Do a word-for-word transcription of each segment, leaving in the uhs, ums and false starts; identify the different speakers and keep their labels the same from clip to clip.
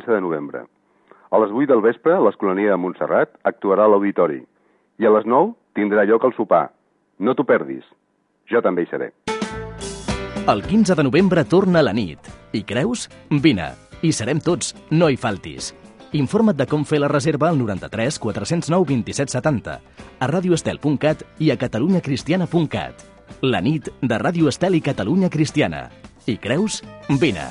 Speaker 1: quinze de novembre. A les vuit del vespre, l'Escolania de Montserrat actuarà a l'auditori. I a les nou tindrà lloc el sopar. No t'ho perdis. Jo també hi seré.
Speaker 2: El quinze de novembre torna la nit. Hi creus? Vine. Hi serem tots. No hi faltis. Informa't de com fer la reserva al noranta-tres quatre cents nou vint-i-set setanta, a radioestel punt cat i a catalunyacristiana punt cat. La nit de Ràdio Estel i Catalunya Cristiana. Hi creus? Vine.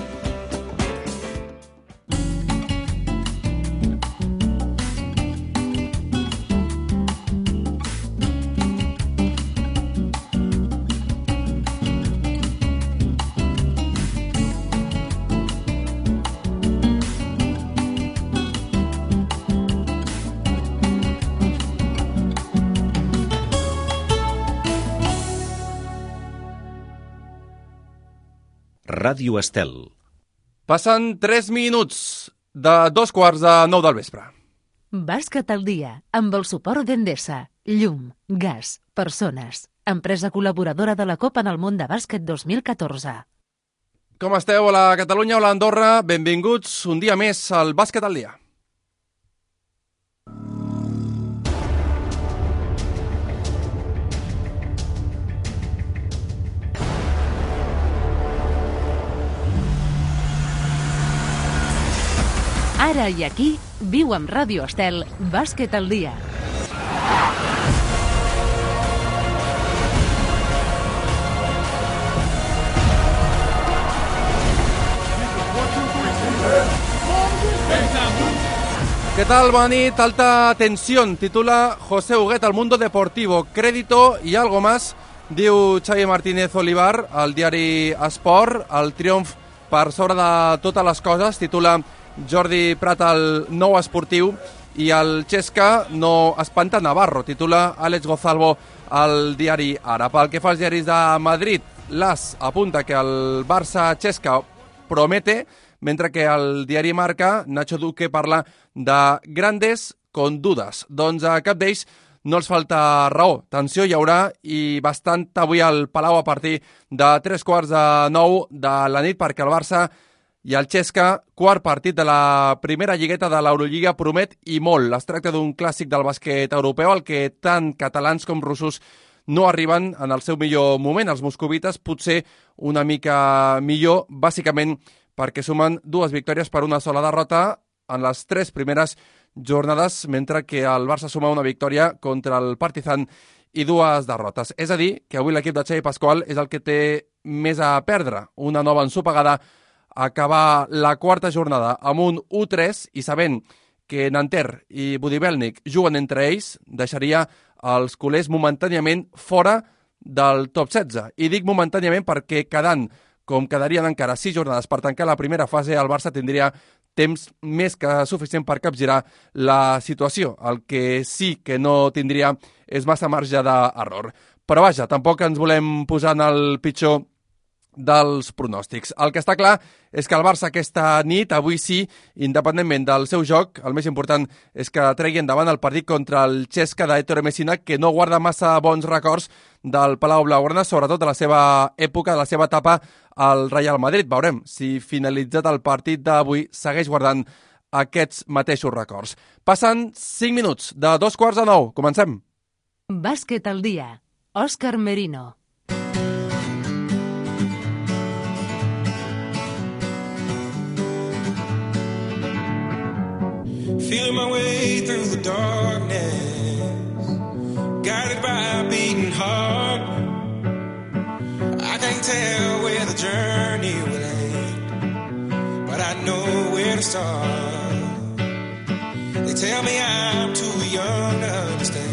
Speaker 3: Ràdio Estel.
Speaker 4: Passen tres minuts de dos quarts de nou del vespre.
Speaker 5: Bàsquet al dia, amb el suport d'Endesa, llum, gas, persones. Empresa col·laboradora de la Copa en el món de bàsquet dos mil catorze.
Speaker 4: Com esteu? Hola Catalunya, hola Andorra. Benvinguts un dia més al Bàsquet al dia.
Speaker 5: Ara i aquí, viu amb Ràdio Estel, Bàsquet al dia.
Speaker 4: Què tal? Bona nit. Alta tensión. Titula José Huguet al Mundo Deportivo. Crédito y algo más, diu Xavi Martínez Olivar al diari Esport. El triomf per sobre de totes les coses, titula Jordi Prat al Nou Esportiu, i el Xesca no espanta Navarro, titula Àlex Gozalvo al diari Ara. Pel que fa als diaris de Madrid, l'As apunta que el Barça-Xesca promete, mentre que el diari Marca, Nacho Duque parla de grandes con dudas. Doncs a cap d'ells no els falta raó. Tensió hi haurà i bastant avui al Palau a partir de tres quarts de nou de la nit, perquè el Barça i el Xesca, quart partit de la primera lligueta de l'Eurolliga, promet i molt. Es tracta d'un clàssic del bàsquet europeu al que tant catalans com russos no arriben en el seu millor moment. Els moscovites potser una mica millor, bàsicament perquè sumen dues victòries per una sola derrota en les tres primeres jornades, mentre que el Barça suma una victòria contra el Partizan i dues derrotes. És a dir, que avui l'equip de Xavi Pasqual és el que té més a perdre. Una nova ensopegada, acabar la quarta jornada amb un u tres i sabent que Nanterre i Budibelnik juguen entre ells, deixaria els culers momentàniament fora del top setze. I dic momentàniament perquè quedant, com quedarien encara sis jornades per tancar la primera fase, el Barça tindria temps més que suficient per capgirar la situació. El que sí que no tindria és massa marge d'error. Però vaja, tampoc ens volem posar en el pitjor dels pronòstics. El que està clar és que el Barça aquesta nit, avui sí, independentment del seu joc, el més important és que tregui endavant el partit contra el Xesca d'Héctor Messina, que no guarda massa bons records del Palau Blaugrana, sobretot de la seva època, de la seva etapa al Real Madrid. Veurem si finalitzat el partit d'avui segueix guardant aquests mateixos records. Passen cinc minuts de dos quarts de nou. Comencem.
Speaker 5: Bàsquet al dia. Òscar Merino.
Speaker 6: Feeling my way through the darkness, guided by a beating heart. I can't tell where the journey will end, but I know where to start. They tell me I'm too young to understand.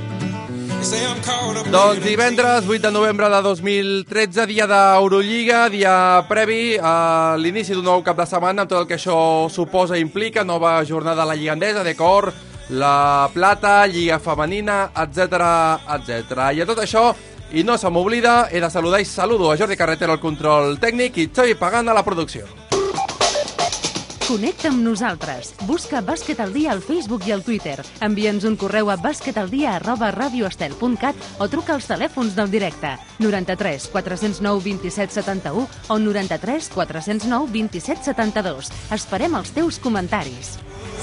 Speaker 4: Doncs divendres vuit de novembre de dos mil tretze, dia d'Eurolliga, dia previ a l'inici d'un nou cap de setmana amb tot el que això suposa i implica, nova jornada a la Lliga Endesa, Decor, la Plata, Lliga Femenina, etcètera, etcètera. I a tot això, i no se m'oblida, he de saludar i saludo a Jordi Carretero al control tècnic i Xavi Pagán a la producció.
Speaker 5: Connecta amb nosaltres. Busca Bàsquet al dia al Facebook i al Twitter. Envia'ns un correu a basquetaldia arroba radioestel punt cat o truca als telèfons del directe noranta-tres quatre zero nou vint set setanta-u o noranta-tres quatre zero nou vint set setanta-dos. Esperem els teus comentaris.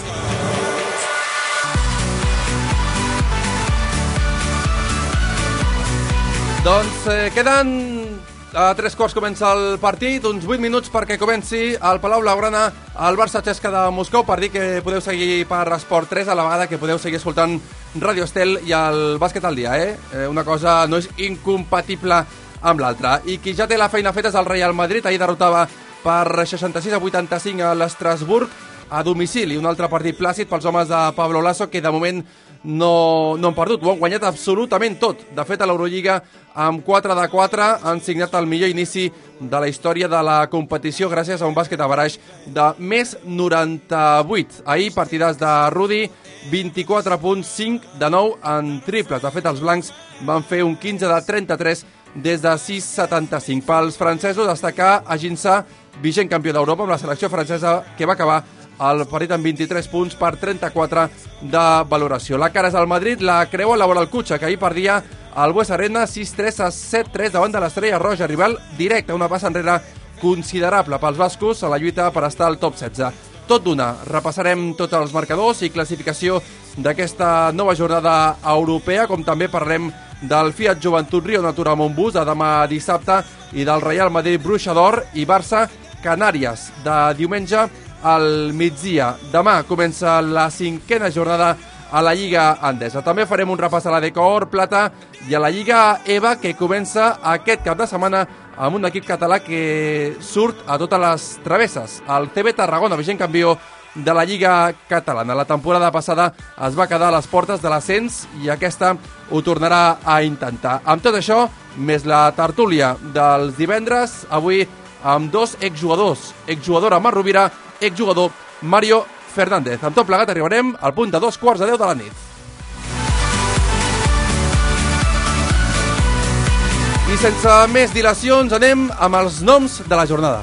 Speaker 4: Doncs eh, queden a tres quarts comença el partit, uns vuit minuts perquè comenci al Palau Blaugrana el Barça Chesca de Moscou, per dir que podeu seguir per Esport tres a la vegada que podeu seguir escoltant Radio Estel i el bàsquet al dia, eh? eh? Una cosa no és incompatible amb l'altra. I qui ja té la feina feta és el Real Madrid, ahir derrotava per seixanta-sis a vuitanta-cinc a l'Estrasburg a domicili, un altre partit plàcid pels homes de Pablo Lasso, que de moment no, no han perdut, ho han guanyat absolutament tot. De fet, a l'Eurolliga, amb quatre de quatre, han signat el millor inici de la història de la competició gràcies a un bàsquet a baraix de més noranta-vuit. Ahir, partidars de Rudy, vint-i-quatre punts, cinc de nou en triples. De fet, els blancs van fer un quinze de trenta-tres des de sis setanta-cinc. Pels francesos, destacar a Ginçà, vigent campió d'Europa amb la selecció francesa, que va acabar el partit amb vint-i-tres punts per trenta-quatre de valoració. La cara és al Madrid, la creua la vora el Cutxa, que ahir perdia al Bues Arena sis tres a set tres davant de l'Estrella Roja, rival directe, una passa enrere considerable pels bascos a la lluita per estar al top setze. Tot d'una, repassarem tots els marcadors i classificació d'aquesta nova jornada europea, com també parlem del Fiat Joventut Rio Natura Montbus de demà dissabte i del Real Madrid Bruixa d'Or i Barça Canàries de diumenge al migdia. Demà comença la cinquena jornada a la Lliga Endesa. També farem un repàs a la Decor Plata i a la Lliga EVA, que comença aquest cap de setmana amb un equip català que surt a totes les travesses. El T B Tarragona, vigent campió de la Lliga Catalana. La temporada passada es va quedar a les portes de l'ascens i aquesta ho tornarà a intentar. Amb tot això, més la tertúlia dels divendres, avui amb dos exjugadors. Exjugadora Mar Rovira, exjugador Mario Fernández. Amb tot plegat arribarem al punt de dos quarts de deu de la nit. I sense més dilacions anem amb els noms de la jornada.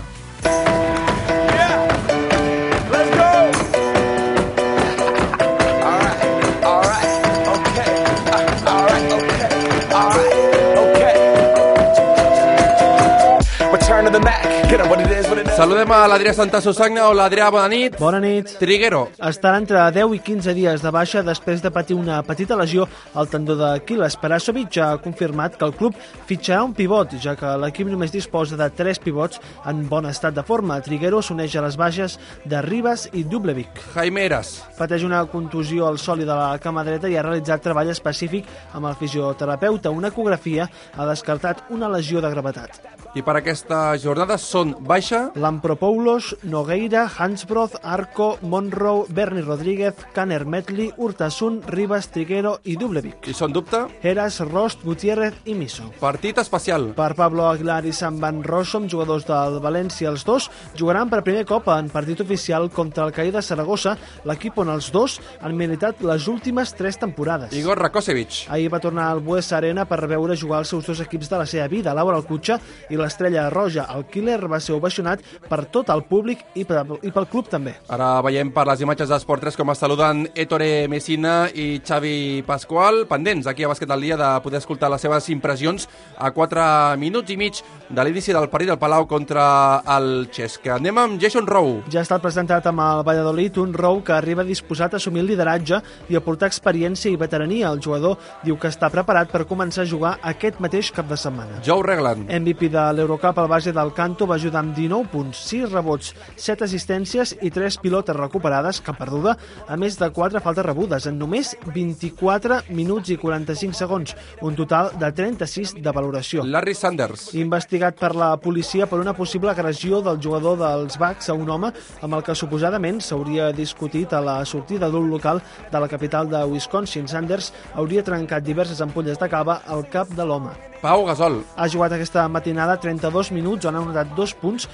Speaker 4: Saludem a l'Adrià Santa Susagna. Hola, Adrià, bona nit.
Speaker 7: Bona nit.
Speaker 4: Triguero.
Speaker 7: Estarà entre deu i quinze dies de baixa després de patir una petita lesió al tendó d'Aquil·les. Perasovic ha confirmat que el club fitxarà un pivot, ja que l'equip només disposa de tres pivots en bon estat de forma. Triguero s'uneix a les baixes de Ribas i Dublevic.
Speaker 4: Jaime Eras.
Speaker 7: Pateix una contusió al sòlid de la cama dreta i ha realitzat treball específic amb el fisioterapeuta. Una ecografia ha descartat una lesió de gravetat.
Speaker 4: I per aquesta jornada són baixa
Speaker 7: Lampropoulos, Nogueira, Hansbroth, Arco, Monroe, Berni Rodríguez, Caner Metli, Urtasun, Ribas, Triguero i Dublevic.
Speaker 4: I són dubte
Speaker 7: Heras, Rost, Gutiérrez i Miso.
Speaker 4: Partit especial
Speaker 7: Per Pablo Aguilar i Sam Van Rossum, jugadors del València. Els dos jugaran per primer cop en partit oficial contra el Caí de Saragossa, l'equip on els dos han militat les últimes tres temporades.
Speaker 4: Igor Rakosevic.
Speaker 7: Ahir va tornar al Bues Arena per veure jugar els seus dos equips de la seva vida, Laura Alcutxa i l'Estrella Roja. El Killer va ser ovacionat per tot el públic i pel club també.
Speaker 4: Ara veiem per les imatges d'Esport tres com es saluden Ettore Messina i Xavi Pasqual, pendents aquí a Bàsquet al dia de poder escoltar les seves impressions a quatre minuts i mig de l'inici del partit del Palau contra el Chesca. Anem amb Jason Rowe.
Speaker 7: Ja ha estat presentat amb el Valladolid, un Rowe que arriba disposat a assumir el lideratge i a portar experiència i veterania. El jugador diu que està preparat per començar a jugar aquest mateix cap de setmana.
Speaker 4: Joe Regland.
Speaker 7: M V P de l'Eurocup al base del Canto, va ajudar amb dinou punts, sis rebots, set assistències i tres pilotes recuperades, cap perduda, a més de quatre faltes rebudes en només vint-i-quatre minuts i quaranta-cinc segons, un total de trenta-sis de valoració.
Speaker 4: Larry Sanders.
Speaker 7: Investigat per la policia per una possible agressió del jugador dels Bucks a un home amb el que suposadament s'hauria discutit a la sortida d'un local de la capital de Wisconsin. Sanders hauria trencat diverses ampolles de cava al cap de l'home.
Speaker 4: Pau Gasol.
Speaker 7: Ha jugat aquesta matinada trenta-dos minuts on ha anotat dos punts, ha capturat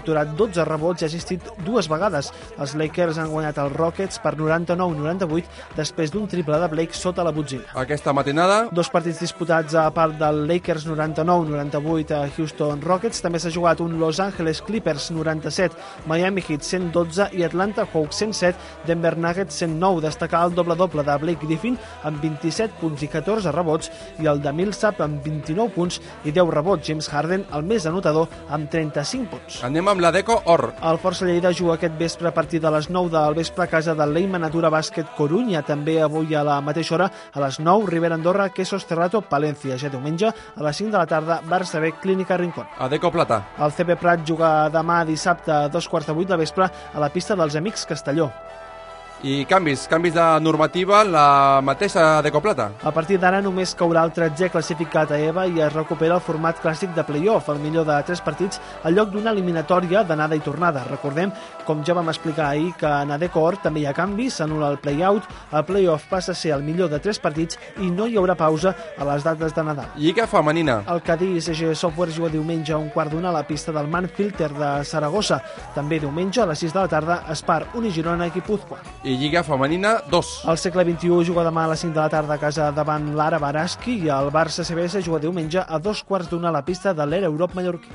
Speaker 7: capturat dotze rebots i ha assistit dues vegades. Els Lakers han guanyat els Rockets per noranta-nou noranta-vuit després d'un triple de Blake sota la botzina.
Speaker 4: Aquesta matinada...
Speaker 7: Dos partits disputats a part del Lakers noranta-nou noranta-vuit a Houston Rockets. També s'ha jugat un Los Angeles Clippers noranta-set, Miami Heat cent dotze i Atlanta Hawks cent set, Denver Nuggets cent nou. Destacar el doble-doble de Blake Griffin amb vint-i-set punts i catorze rebots i el de Millsap amb vint-i-nou punts i deu rebots. James Harden, el més anotador, amb trenta-cinc punts.
Speaker 4: Anem amb la Deco Or.
Speaker 7: El Força Lleida juga aquest vespre a partir de les nou del vespre a casa del Leima Natura Bàsquet Corunya. També avui a la mateixa hora, a les nou, Rivera Andorra, Quesos Cerrato, Palència. Ja diumenge, a les cinc de la tarda, Barça B, Clínica Rincón.
Speaker 4: A Deco Plata.
Speaker 7: El C P Prat juga demà dissabte a dos quarts de vuit de vespre a la pista dels Amics Castelló.
Speaker 4: I canvis, canvis de normativa en la mateixa Deco Plata.
Speaker 7: A partir d'ara només caurà el tretzè classificat a EVA i es recupera el format clàssic de play-off, el millor de tres partits, al lloc d'una eliminatòria d'anada i tornada. Recordem, com ja vam explicar ahir, que en Adeco Or també hi ha canvis, s'anul·la el play-out, el play-off passa a ser el millor de tres partits i no hi haurà pausa a les dates de Nadal.
Speaker 4: Lliga femenina.
Speaker 7: El Cadí C G Software juga diumenge a un quart d'una a la pista del Manfilter de Saragossa. També diumenge a les sis de la tarda, Espar, Unigirona i Guipúzcoa.
Speaker 4: I Lliga femenina dos.
Speaker 7: El Segle vint-i-u juga demà a les cinc de la tarda a casa davant l'Ara Baraski i el Barça C B S juga diumenge a dos quarts d'una a la pista de l'Era Europe mallorquí.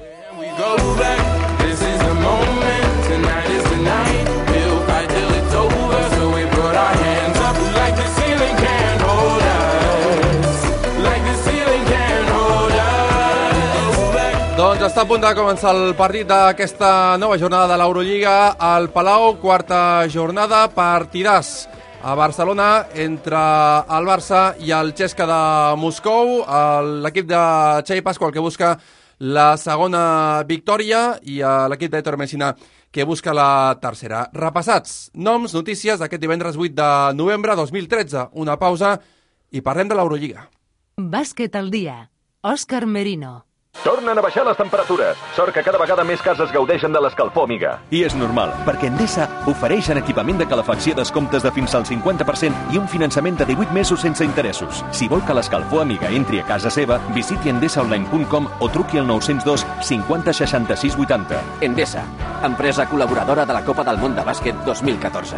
Speaker 4: Doncs està a punt de començar el partit d'aquesta nova jornada de l'Eurolliga al Palau, quarta jornada, partidàs a Barcelona entre el Barça i el Chesca de Moscou, l'equip de Xavi Pascual que busca la segona victòria i l'equip d'Héctor Messina que busca la tercera. Repassats noms, notícies d'aquest divendres vuit de novembre dos mil tretze. Una pausa i parlem de l'Eurolliga.
Speaker 5: Bàsquet al dia. Òscar Merino.
Speaker 8: Tornen a baixar les temperatures. Sort que cada vegada més cases gaudeixen de l'escalfor, amiga.
Speaker 9: I és normal, perquè Endesa ofereix en equipament de calefacció descomptes de fins al cinquanta per cent i un finançament de divuit mesos sense interessos. Si vol que l'escalfor amiga entri a casa seva, visiti endesa online punt com o truqui al nou zero dos cinquanta seixanta-sis vuitanta.
Speaker 10: Endesa, empresa col·laboradora de la Copa del Món de Bàsquet dos mil catorze.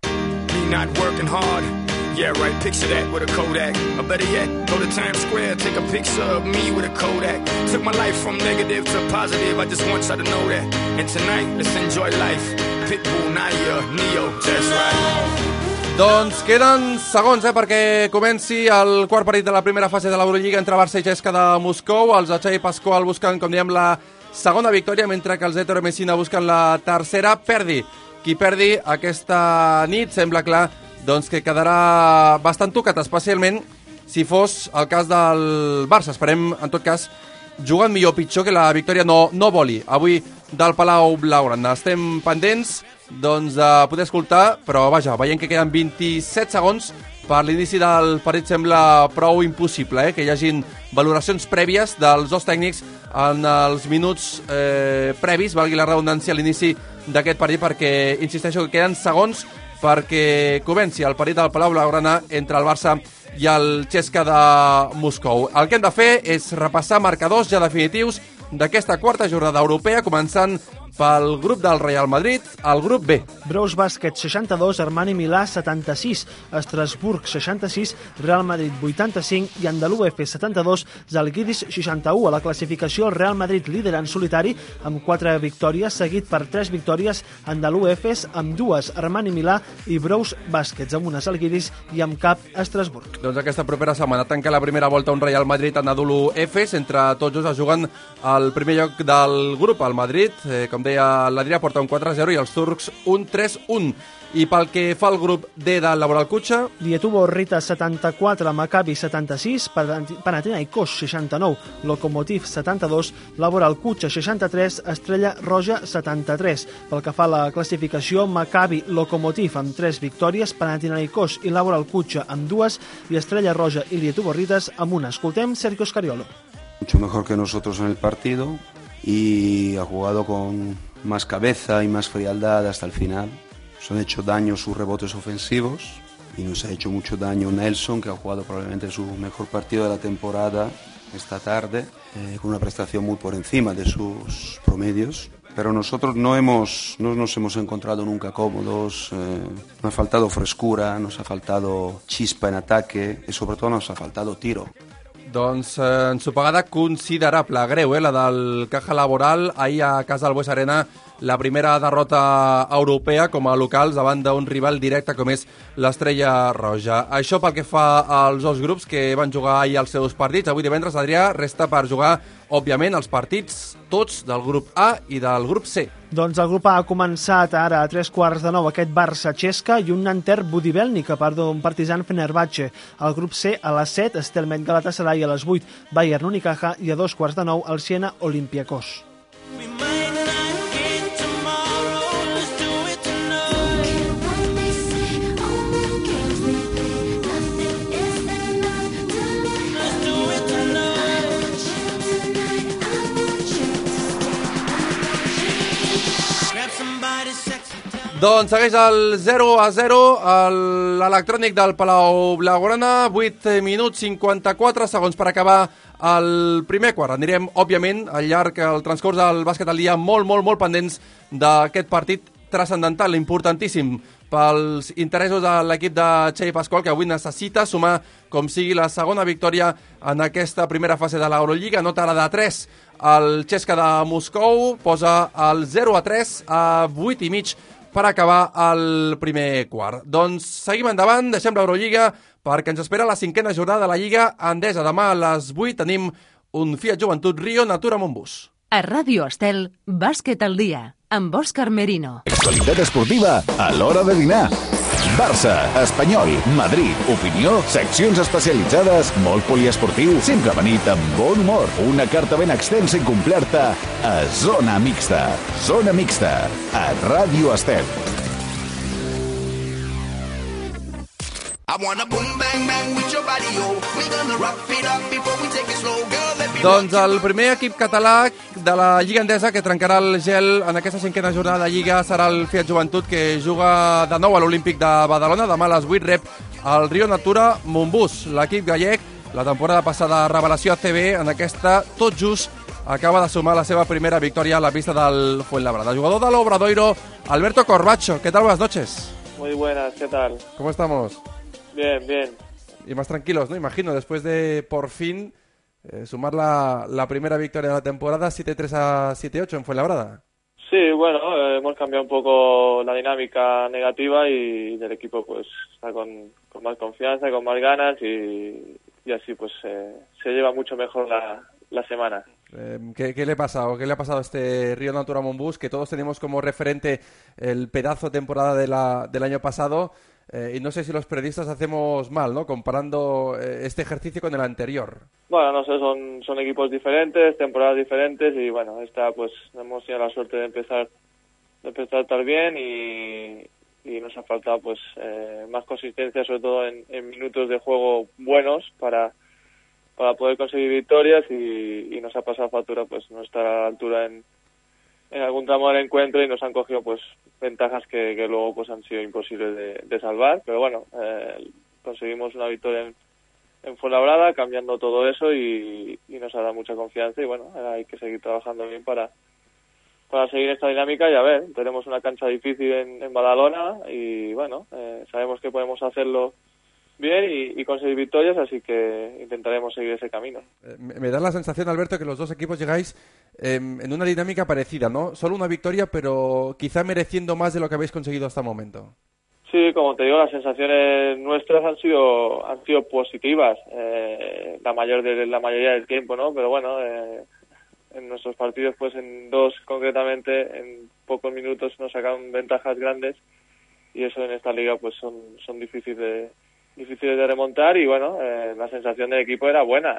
Speaker 6: Me not working hard. Yeah, right, picture that with a Kodak. Or better yet, go to Times Square, take a picture of me with a Kodak. Took my life from negative to positive, I just want y'all to know that. And tonight, let's enjoy life. Pitbull, Naya, Neo, that's right.
Speaker 4: Doncs queden segons eh, perquè comenci el quart partit de la primera fase de l'Eurolliga entre Barça i Chesca de Moscou. Els de Xavi Pascual busquen, com diem, la segona victòria, mentre que els Héctor Messina busquen la tercera. Perdi qui perdi aquesta nit, sembla clar doncs que quedarà bastant tocat, especialment si fos el cas del Barça. Esperem, en tot cas, jugant millor o pitjor que la victòria no, no voli avui del Palau Blaugrana. Estem pendents doncs, de poder escoltar, però vaja, veient que queden vint-i-set segons per l'inici del partit, sembla prou impossible eh, que hi hagin valoracions prèvies dels dos tècnics en els minuts eh, previs, valgui la redundància, a l'inici d'aquest partit, perquè insisteixo que queden segons perquè comenci el partit del Palau Blaugrana entre el Barça i el Chesca de Moscou. El que hem de fer és repassar marcadors ja definitius d'aquesta quarta jornada europea, començant pel grup del Real Madrid, el grup B.
Speaker 7: Braus Bàsquet seixanta-dos, Armani Milà setanta-sis, Estrasburg seixanta-sis, Real Madrid vuitanta-cinc i Andalú F setanta-dos, Zalgiris seixanta-u. A la classificació, el Real Madrid líder en solitari amb quatre victòries, seguit per tres victòries Andalú Efes amb dues, Armani Milà i Braus Bàsquets amb una Zalgiris i amb cap Estrasburg.
Speaker 4: Doncs aquesta propera setmana tanca la primera volta un Real Madrid Anadolu Efes. Entre tots dos es juguen al primer lloc del grup. El Madrid, eh, com deia l'Adrià, porta un quatre a zero i els turcs un tres a un. I pel que fa al grup D del Laboral Kutxa...
Speaker 7: Lietuvo Rita setanta-quatre, Maccabi setanta-sis, Panathinaikos seixanta-nou, Lokomotiv setanta-dos, Laboral Kutxa seixanta-tres, Estrella Roja setanta-tres. Pel que fa a la classificació, Maccabi, Lokomotiv amb tres victòries, Panathinaikos i Laboral Kutxa amb dues i Estrella Roja i Lietuvo Ritas amb una. Escoltem Sergio Scariolo.
Speaker 11: Mucho mejor que nosotros en el partido y ha jugado con más cabeza y más frialdad hasta el final. Nos han hecho daño sus rebotes ofensivos y nos ha hecho mucho daño Nelson, que ha jugado probablemente su mejor partido de la temporada esta tarde, eh, con una prestación muy por encima de sus promedios. pero nosotros no, hemos, no nos hemos encontrado nunca cómodos, eh, nos ha faltado frescura, nos ha faltado chispa en ataque y sobre todo nos ha faltado tiro.
Speaker 4: Doncs eh, ensopegada considerable, greu, eh, la del Caja Laboral, ahir a casa del Bues Arena, la primera derrota europea com a locals davant d'un rival directe com és l'Estrella Roja. Això pel que fa als dos grups que van jugar ahir els seus partits. Avui divendres, Adrià, resta per jugar, òbviament, els partits tots del grup A i del grup C.
Speaker 7: Doncs el grup A ha començat ara a tres quarts de nou aquest Barça-Xesca i un Nanterre Budivelnik a part d'un Partizan Fenerbahce. El grup C a les set, Estelmet Galatasaray a les vuit, Bayern Unicaja i a dos quarts de nou el Siena Olympiacos.
Speaker 4: Doncs segueix el zero a zero, l'electrònic del Palau Blaugrana, vuit minuts cinquanta-quatre segons per acabar el primer quart. Anirem, òbviament, al llarg del transcurs del bàsquet al dia, molt, molt, molt pendents d'aquest partit transcendental, importantíssim pels interessos de l'equip de Xavi Pasqual, que avui necessita sumar com sigui la segona victòria en aquesta primera fase de l'Eurolliga. Nota la de tres, el Xesca de Moscou posa el zero a tres a vuit i mig per acabar el primer quart. Doncs seguim endavant, deixem l'Eurolliga perquè ens espera la cinquena jornada de la Lliga Endesa. Demà a les vuit tenim un Fiat Joventut Rio Natura Montbus.
Speaker 5: A Ràdio Estel, Bàsquet al dia, amb Òscar Merino.
Speaker 12: Actualitat esportiva a l'hora de dinar. Barça, Espanyol, Madrid, opinió, seccions especialitzades, molt poliesportiu, sempre venit amb bon humor. Una carta ben extensa i completa a Zona Mixta. Zona Mixta, a Ràdio Estel.
Speaker 4: Doncs el primer equip català de la Lliga Endesa que trencarà el gel en aquesta cinquena jornada de Lliga serà el Fiat Joventut, que juga de nou a l'Olímpic de Badalona. Demà a les vuit rep el Rio Natura Montbus. L'equip gallec, la temporada passada revelació a C B, en aquesta tot just acaba de sumar la seva primera victòria a la pista del Fuenlabrada. Jugador del Obradoiro, Alberto Corbacho. ¿Qué tal? Buenas noches.
Speaker 13: Muy buenas, ¿qué tal?
Speaker 4: ¿Cómo estamos?
Speaker 13: Bien, bien.
Speaker 4: Y más tranquilos, ¿no? Imagino, después de por fin eh, sumar la, la primera victoria de la temporada, siete tres a siete ocho en Fuenlabrada.
Speaker 13: Sí, bueno, eh, hemos cambiado un poco la dinámica negativa y el equipo pues está con, con más confianza, con más ganas y, y así pues eh, se lleva mucho mejor la, la semana.
Speaker 4: Eh, ¿qué, ¿Qué le pasa o qué le ha pasado a este Rio Natura Montbus, que todos tenemos como referente el pedazo de temporada de la, del año pasado? Eh, y no sé si los periodistas hacemos mal, ¿no?, comparando eh, este ejercicio con el anterior.
Speaker 13: Bueno, no sé, son, son equipos diferentes, temporadas diferentes y bueno, esta pues hemos tenido la suerte de empezar de empezar tan bien y, y nos ha faltado pues eh, más consistencia, sobre todo en, en minutos de juego buenos para para poder conseguir victorias y, y nos ha pasado factura pues no estar a la altura en en algún tramo del encuentro y nos han cogido pues ventajas que, que luego pues han sido imposibles de, de salvar, pero bueno, eh, conseguimos una victoria en, en Fuenlabrada cambiando todo eso y, y nos ha dado mucha confianza y bueno, hay que seguir trabajando bien para para seguir esta dinámica y a ver, tenemos una cancha difícil en, en Badalona y bueno, eh, sabemos que podemos hacerlo bien y, y conseguir victorias, así que intentaremos seguir ese camino.
Speaker 4: Eh, me, me da la sensación, Alberto, que los dos equipos llegáis eh, en una dinámica parecida, ¿no? Solo una victoria, pero quizá mereciendo más de lo que habéis conseguido hasta el momento.
Speaker 13: Sí, como te digo, las sensaciones nuestras han sido han sido positivas, eh, la mayor de la mayoría del tiempo, ¿no? Pero bueno, eh, en nuestros partidos, pues en dos concretamente, en pocos minutos nos sacaron ventajas grandes y eso en esta liga, pues son son difíciles de difíciles de remontar y bueno, eh, la sensación del equipo era buena.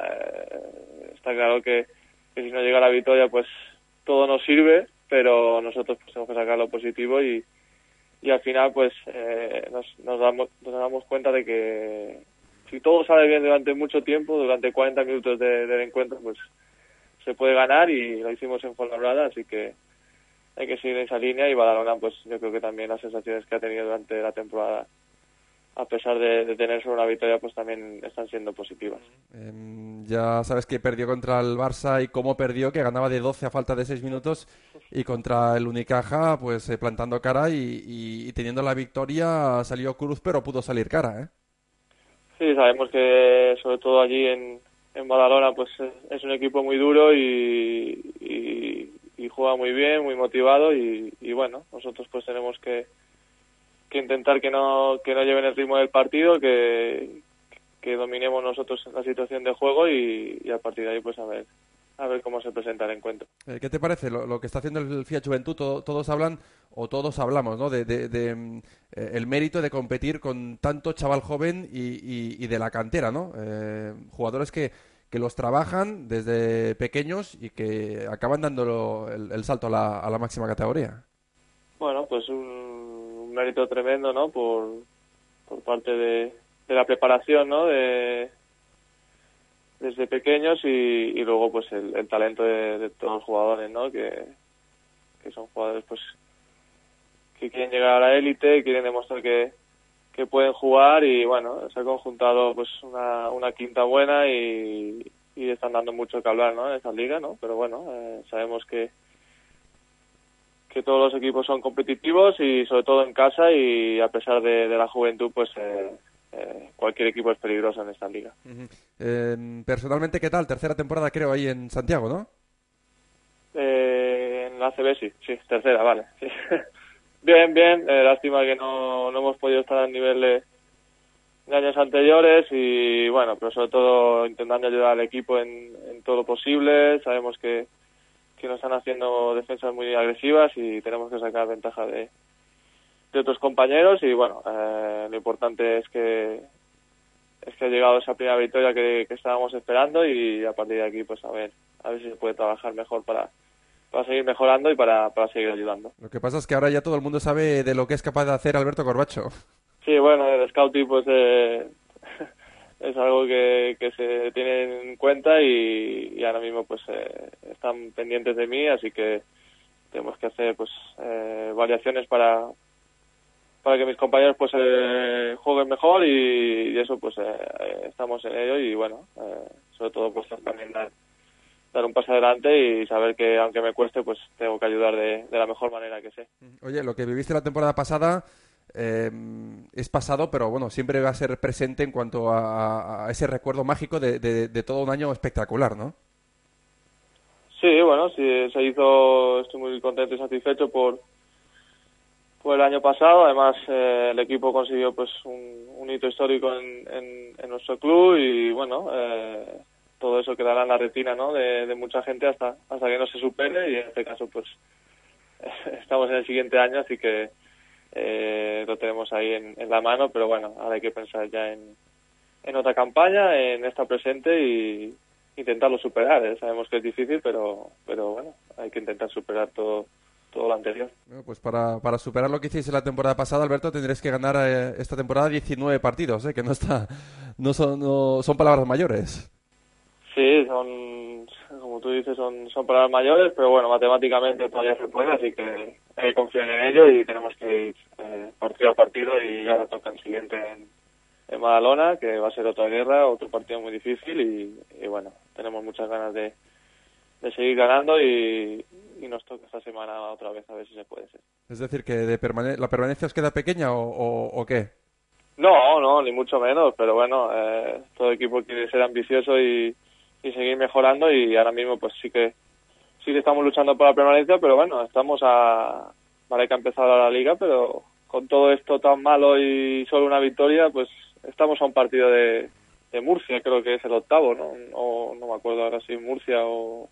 Speaker 13: Eh, está claro que, que si no llega la victoria pues todo nos sirve, pero nosotros pues tenemos que sacar lo positivo y, y al final pues eh, nos, nos, damos, nos damos cuenta de que si todo sale bien durante mucho tiempo, durante cuarenta minutos de, del encuentro, pues se puede ganar y lo hicimos en Fuenlabrada, así que hay que seguir en esa línea y Badalona pues yo creo que también las sensaciones que ha tenido durante la temporada, a pesar de, de tener solo una victoria, pues también están siendo positivas.
Speaker 4: Eh, ya sabes que perdió contra el Barça y cómo perdió, que ganaba de doce a falta de seis minutos y contra el Unicaja, pues eh, plantando cara y, y, y teniendo la victoria salió cruz, pero pudo salir cara, ¿eh?
Speaker 13: Sí, sabemos que sobre todo allí en, en Badalona pues es, es un equipo muy duro y, y, y juega muy bien, muy motivado y, y bueno, nosotros pues tenemos que, que intentar que no que no lleven el ritmo del partido, que, que dominemos nosotros la situación de juego y, y a partir de ahí pues a ver a ver cómo se presenta el encuentro.
Speaker 4: Eh, ¿Qué te parece lo, lo que está haciendo el Fiat Juventud? Todo, todos hablan, o todos hablamos, ¿no? De, de, de mm, eh, el mérito de competir con tanto chaval joven y, y, y de la cantera, ¿no? Eh, jugadores que, que los trabajan desde pequeños y que acaban dando el, el salto a la, a la máxima categoría.
Speaker 13: Bueno, pues un, un mérito tremendo, ¿no? Por, por parte de, de la preparación, ¿no? De desde pequeños y, y luego pues el, el talento de, de todos los jugadores, ¿no? Que, que son jugadores pues que quieren llegar a la élite, quieren demostrar que, que pueden jugar y bueno, se ha conjuntado pues una, una quinta buena y, y están dando mucho que hablar, ¿no? En esta liga, ¿no? Pero bueno, eh, sabemos que que todos los equipos son competitivos y sobre todo en casa y a pesar de, de la juventud pues eh, Eh, cualquier equipo es peligroso en esta liga.
Speaker 4: Uh-huh. eh, personalmente, ¿qué tal? Tercera temporada creo ahí en Santiago, ¿no?
Speaker 13: Eh, en la A C B sí, sí, tercera, vale. Sí. Bien, bien, eh, lástima que no, no hemos podido estar al nivel de, de años anteriores y bueno, pero sobre todo intentando ayudar al equipo en, en todo lo posible. Sabemos que, que nos están haciendo defensas muy agresivas y tenemos que sacar ventaja de de otros compañeros y bueno, eh, lo importante es que es que ha llegado esa primera victoria que, que estábamos esperando y a partir de aquí pues a ver a ver si se puede trabajar mejor para para seguir mejorando y para, para seguir ayudando.
Speaker 4: Lo que pasa es que ahora ya todo el mundo sabe de lo que es capaz de hacer Alberto Corbacho.
Speaker 13: Sí, bueno, el scouting pues eh, es algo que, que se tiene en cuenta y, y ahora mismo pues eh, están pendientes de mí, así que tenemos que hacer pues eh, variaciones para para que mis compañeros pues eh, jueguen mejor y, y eso pues eh, estamos en ello y bueno, eh, sobre todo pues también dar, dar un paso adelante y saber que aunque me cueste pues tengo que ayudar de, de la mejor manera que sé.
Speaker 4: Oye, lo que viviste la temporada pasada eh, es pasado, pero bueno, siempre va a ser presente en cuanto a, a ese recuerdo mágico de, de, de todo un año espectacular, ¿no?
Speaker 13: Sí, bueno, sí, se hizo, estoy muy contento y satisfecho por Fue el año pasado, además eh, el equipo consiguió pues un, un hito histórico en, en, en nuestro club y bueno, eh, todo eso quedará en la retina, ¿no? de, de mucha gente hasta hasta que no se supere y en este caso pues estamos en el siguiente año, así que eh, lo tenemos ahí en, en la mano, pero bueno, ahora hay que pensar ya en, en otra campaña, en esta presente y intentarlo superar, ¿eh? Sabemos que es difícil, pero pero bueno, hay que intentar superar todo todo lo anterior.
Speaker 4: Bueno, pues para, para superar lo que hiciste la temporada pasada, Alberto, tendréis que ganar eh, esta temporada diecinueve partidos, ¿eh? Que no está no son no, son palabras mayores.
Speaker 13: Sí, son, como tú dices, son, son palabras mayores, pero bueno, matemáticamente todavía se puede, así que hay que confiar en ello y tenemos que ir eh, partido a partido y ahora toca el siguiente en, en Badalona, que va a ser otra guerra, otro partido muy difícil y, y bueno, tenemos muchas ganas de, de seguir ganando y, y nos toca esta semana otra vez a ver si se puede ser.
Speaker 4: Es decir, que de permane- ¿la permanencia os queda pequeña o, o, o qué?
Speaker 13: No, no, ni mucho menos, pero bueno, eh, todo equipo quiere ser ambicioso y, y seguir mejorando y ahora mismo pues sí que sí que estamos luchando por la permanencia, pero bueno, estamos a... Vale que ha empezado la liga, pero con todo esto tan malo y solo una victoria, pues estamos a un partido de, de Murcia, creo que es el octavo, ¿no? O no me acuerdo ahora si Murcia o...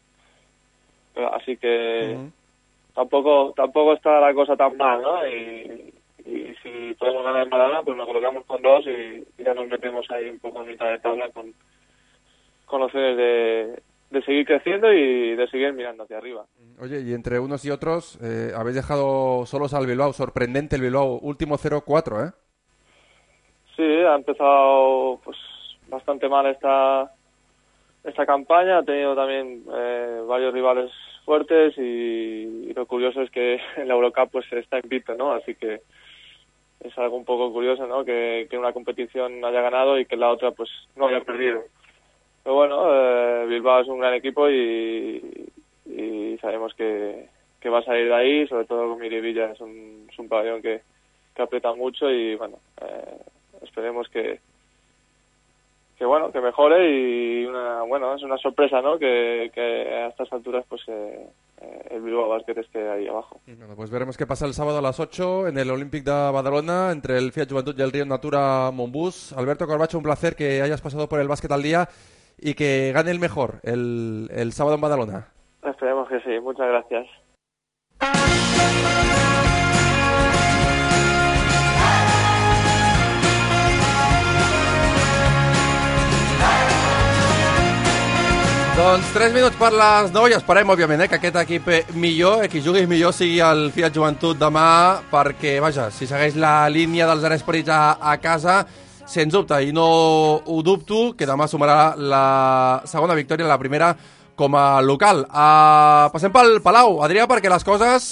Speaker 13: Así que uh-huh. tampoco tampoco está la cosa tan mal, ¿no? Y, y si podemos ganar en Badalona, pues nos colocamos con dos y, y ya nos metemos ahí un poco en mitad de tabla con, con opciones de, de seguir creciendo y de seguir mirando hacia arriba.
Speaker 4: Oye, y entre unos y otros eh, habéis dejado solos al Bilbao, sorprendente el Bilbao, último cero cuatro, ¿eh?
Speaker 13: Sí, ha empezado pues bastante mal esta esta campaña, ha tenido también eh, varios rivales fuertes y, y lo curioso es que en la Eurocup pues está invicto, ¿no? Así que es algo un poco curioso, ¿no? Que, que una competición haya ganado y que la otra pues no haya perdido. Pero bueno, eh, Bilbao es un gran equipo y, y sabemos que, que va a salir de ahí, sobre todo con Miribilla, es un, es un pabellón que, que aprieta mucho y bueno, eh, esperemos que que bueno, que mejore y una, bueno, es una sorpresa, ¿no? Que, que a estas alturas pues eh, eh, el Bilbao Basket esté ahí abajo.
Speaker 4: Bueno, pues veremos qué pasa el sábado a las ocho en el Olímpic de Badalona entre el Fiat Joventut y el Río Natura Monbús. Alberto Corbacho, un placer que hayas pasado por el Básquet al Día y que gane el mejor el, el sábado en Badalona.
Speaker 13: Esperemos que sí, muchas gracias.
Speaker 4: Doncs tres minuts per les nou i esperem, òbviament, eh, que aquest equip millor, eh, qui jugui millor sigui el Fiat Joventut demà, perquè, vaja, si segueix la línia dels Art Esperits a, a casa, sens dubte, i no ho dubto, que demà sumarà la segona victòria, la primera com a local. Uh, passem pel Palau, Adrià, perquè les coses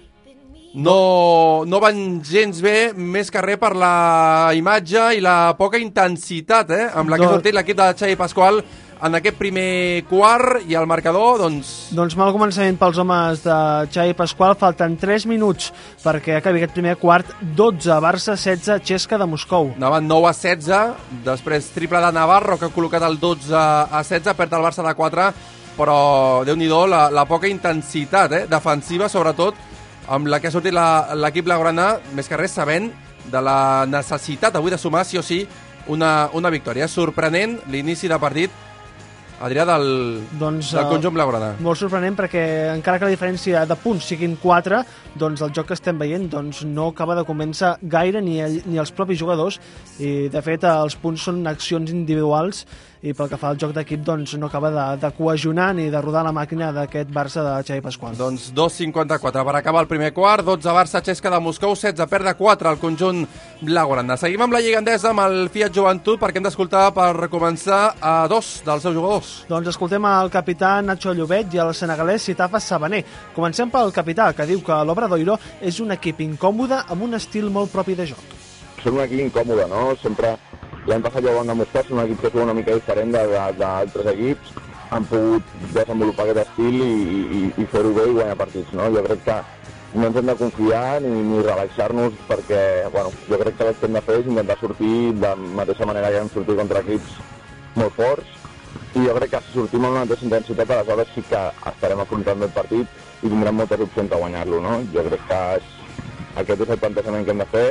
Speaker 4: no, no van gens bé, més que res per la imatge i la poca intensitat eh, amb la que ha sortit l'equip de Xavi Pasqual en aquest primer quart i el marcador, doncs...
Speaker 7: Doncs mal començament pels homes de Xavi Pasqual, falten tres minuts perquè acabi aquest primer quart, dotze Barça, setze Xesca de Moscou.
Speaker 4: Anaven nou a setze, després triple de Navarro, que ha col·locat el dotze a setze, perd el Barça de quatre, però Déu-n'hi-do la, la poca intensitat eh, defensiva, sobretot, amb la que ha sortit l'equip blaugrana, més que res sabent de la necessitat avui de sumar, sí o sí, una, una victòria. Sorprenent l'inici de partit, Adrià, del,
Speaker 7: doncs,
Speaker 4: del conjunt blaugrana.
Speaker 7: Molt sorprenent perquè encara que la diferència de punts siguin quatre, doncs el joc que estem veient doncs, no acaba de convèncer gaire ni, el, ni els propis jugadors i de fet els punts són accions individuals i pel que fa al joc d'equip doncs, no acaba de, de cohesionar ni de rodar la màquina d'aquest Barça de Xavi Pasqual.
Speaker 4: Doncs dos cinquanta-quatre per acabar el primer quart, dotze Barça, Xesca de Moscou, setze perd de quatre al conjunt blaugrana. Seguim amb la Lliga Endesa amb el Fiat Joventut perquè hem d'escoltar per començar a dos dels seus jugadors.
Speaker 7: Doncs escoltem el capità Nacho Llobet i el senegalès Sitafa Sabané. Comencem pel capità, que diu que l'Obradoiro és un equip incòmode amb un estil molt propi de joc.
Speaker 14: Són un equip incòmode, no? Sempre l'any passat ja ho van demostrar, són un equip que és una mica diferent d'altres equips, han pogut desenvolupar aquest estil i, i, i fer-ho bé i guanyar partits, no? Jo crec que no ens hem de confiar ni, ni relaxar-nos perquè, bueno, jo crec que el que hem de fer és intentar sortir de la mateixa manera que hem sortit contra equips molt forts i jo crec que si sortim amb una mateixa intensitat aleshores sí que estarem afrontant el partit i tindrem moltes opcions de guanyar-lo, no? Jo crec que és, aquest és el plantejament que hem de fer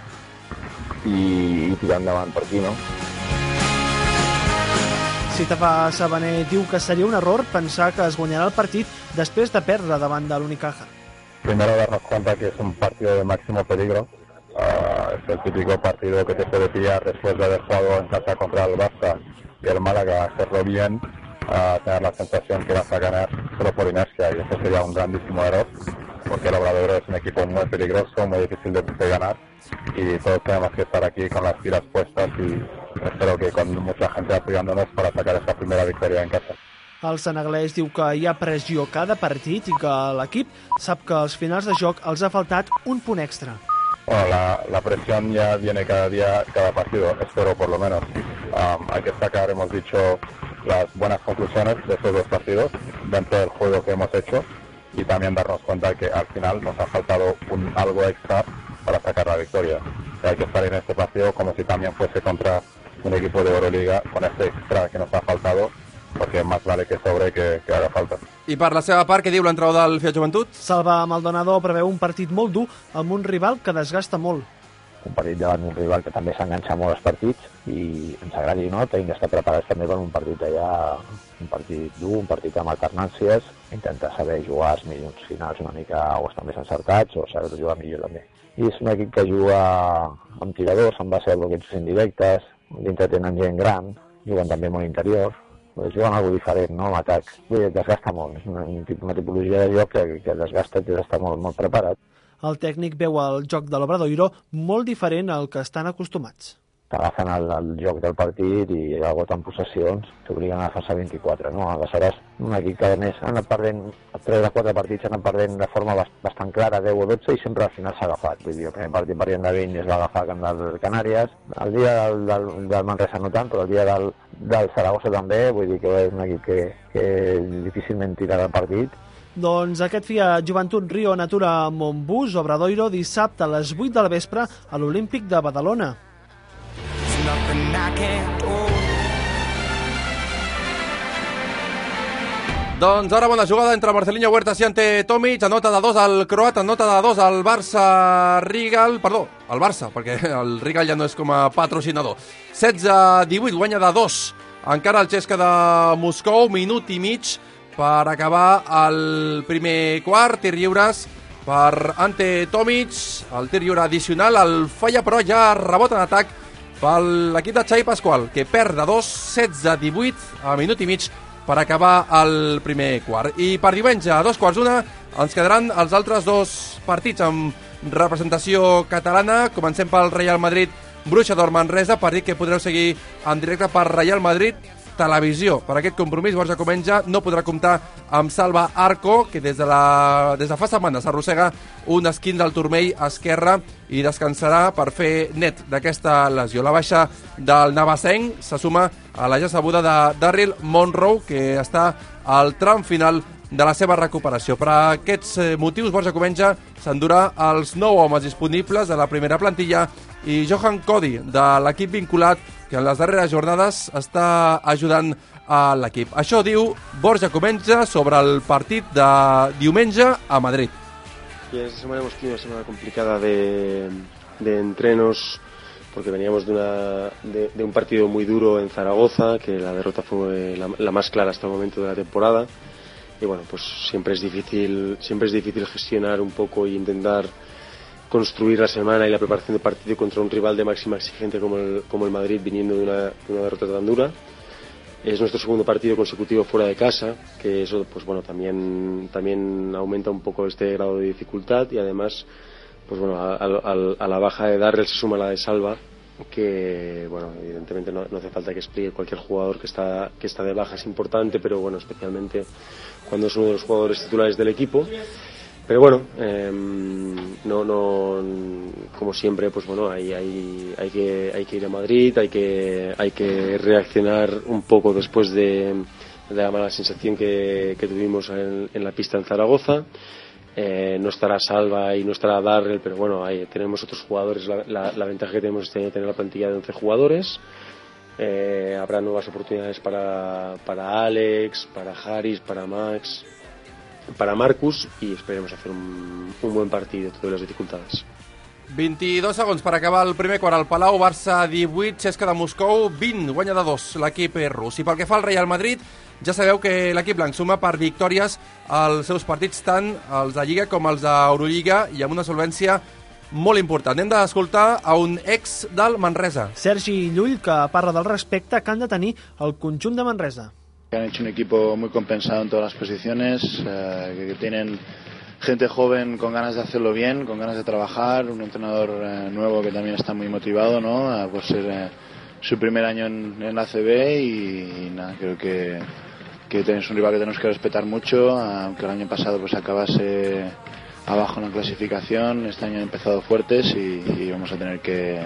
Speaker 14: i, i tirar endavant per aquí, no?
Speaker 7: Sitafa Sabané diu que seria un error pensar que es guanyarà el partit després de perdre davant de l'Unicaja.
Speaker 15: Primero darnos cuenta que es un partido de máximo peligro. Uh, es el típico partido que te puede pillar después de haber jugado en casa contra el Barça y el Málaga, hacerlo bien, uh, tener la sensación que vas a ganar solo por inercia y eso sería un grandísimo error porque el Obradoiro es un equipo muy peligroso, muy difícil de, de ganar y todos tenemos que estar aquí con las pilas puestas y espero que con mucha gente apoyándonos para sacar esta primera victoria en casa.
Speaker 7: El senegalès diu que hi ha pressió cada partit i que l'equip sap que als finals de joc els ha faltat un punt extra.
Speaker 15: Bueno, la, la presión ya viene cada día, cada partido, espero por lo menos. Um, hay que sacar, hemos dicho, las buenas conclusiones de esos dos partidos dentro del juego que hemos hecho y también darnos cuenta que al final nos ha faltado un, algo extra para sacar la victoria. O sea, hay que estar en este partido como si también fuese contra un equipo de Euroliga con este extra que nos ha faltado, perquè més vale que sobre que, que haga falta.
Speaker 4: I per la seva part, què diu l'entrenador del Fiat Joventut?
Speaker 7: Salva Maldonado preveu un partit molt dur amb un rival que desgasta molt.
Speaker 16: Un partit davant un rival que també s'enganxa molt als partits i ens agradi o no, tenim d'estar preparats també per un partit allà, un partit dur, un partit amb alternàncies, intentar saber jugar els minuts finals una mica o estar més encertats o saber jugar millor també. I és un equip que juga amb tiradors en base a bloqueig indirectes, dintre tenen gent gran, juguen també molt interior, pues juguen algo diferent, no?, amb atac. Vull dir, desgasta molt, és una, una tipologia de joc que, que desgasta i d'estar molt, molt preparat.
Speaker 7: El tècnic veu el joc de l'Obradoiro molt diferent al que estan acostumats.
Speaker 16: T'agafen el, el joc del partit i agoten possessions, t'obliguen a defensar vint-i-quatre, no? Aleshores, un equip que a més ha anat perdent, tres de quatre partits han anat perdent de forma bastant clara, deu o dotze, i sempre al final s'ha agafat. Vull dir, el primer partit perdent de vint es va agafar camp del Canàries, el dia del, del, del Manresa no tant, però el dia del, del Saragossa també, vull dir que és un equip que, que difícilment tirarà el partit
Speaker 7: Doncs aquest FIA Joventut Rio Natura Montbus Obradoiro dissabte a les vuit del vespre a l'Olímpic de Badalona.
Speaker 4: Doncs ara bona jugada entre Marcelinho Huertas i Ante Tomic, anota de dos al croat, anota de dos al Barça Rigal, perdó, al Barça, perquè el Rigal ja no és com a patrocinador. setze a divuit, guanya de dos, encara el Xesca de Moscou, minut i mig per acabar el primer quart, tir lliures per Ante Tomic, el tir lliure addicional, el falla però ja rebot en atac per l'equip de Xavi Pasqual, que perd de dos, setze a divuit, a minut i mig per acabar el primer quart. I per diumenge, a dos quarts d'una, ens quedaran els altres dos partits amb representació catalana. Comencem pel Real Madrid Bruixa d'Or Manresa, partit que podreu seguir en directe per Real Madrid Televisió. Per aquest compromís, Borja Comenja no podrà comptar amb Salva Arco, que des de, la, des de fa setmanes arrossega un esquin del turmell esquerre i descansarà per fer net d'aquesta lesió. La baixa del navasenc se suma a la ja sabuda de Darryl Monroe, que està al tram final de la seva recuperació. Per aquests motius, Borja Comenja s'endurà els nou homes disponibles de la primera plantilla i Johan Cody, de l'equip vinculat, que en les darreres jornades està ajudant a l'equip. Això diu Borja Comenja sobre el partit de diumenge a Madrid.
Speaker 17: Y esta semana hemos tenido una semana complicada de, de entrenos, porque veníamos de, una, de, de un partido muy duro en Zaragoza, que la derrota fue la, la más clara hasta el momento de la temporada. Y bueno, pues siempre es difícil, siempre es difícil gestionar un poco e intentar construir la semana y la preparación de partido contra un rival de máxima exigencia como el, como el Madrid, viniendo de una, de una derrota tan dura. Es nuestro segundo partido consecutivo fuera de casa, que eso pues bueno también también aumenta un poco este grado de dificultad, y además pues bueno a, a, a la baja de Darryl se suma la de Salva, que bueno evidentemente no, no hace falta que explique, cualquier jugador que está que está de baja es importante, pero bueno especialmente cuando es uno de los jugadores titulares del equipo. Pero bueno, eh, no, no, como siempre, pues bueno, hay, hay, hay que, hay que ir a Madrid, hay que, hay que reaccionar un poco después de, de la mala sensación que, que tuvimos en, en la pista en Zaragoza. Eh, no estará Salva y no estará Darryl, pero bueno, hay, tenemos otros jugadores. La, la, la ventaja que tenemos este año es tener la plantilla de once jugadores. Eh, habrá nuevas oportunidades para, para Alex, para Haris, para Max, para Marcus, i esperemos hacer un, un buen partido de totes les dificultades.
Speaker 4: vint-i-dos segons per acabar el primer quart al Palau. Barça divuit, Xesca de Moscou vint, guanya de dos l'equip rus. I pel que fa al Real Madrid, ja sabeu que l'equip blanc suma per victòries als seus partits, tant els de Lliga com els d'Eurolliga, i amb una solvència molt important. Hem d'escoltar a un ex del Manresa,
Speaker 7: Sergi Llull, que parla del respecte que han de tenir el conjunt de Manresa.
Speaker 18: Han hecho un equipo muy compensado en todas las posiciones, eh, que tienen gente joven con ganas de hacerlo bien, con ganas de trabajar, un entrenador eh, nuevo que también está muy motivado, ¿no? Eh, por ser eh, su primer año en, en la A C B, y, y nada, creo que, que tenemos un rival que tenemos que respetar mucho, aunque el año pasado pues acabase abajo en la clasificación. Este año han empezado fuertes y, y vamos a tener que,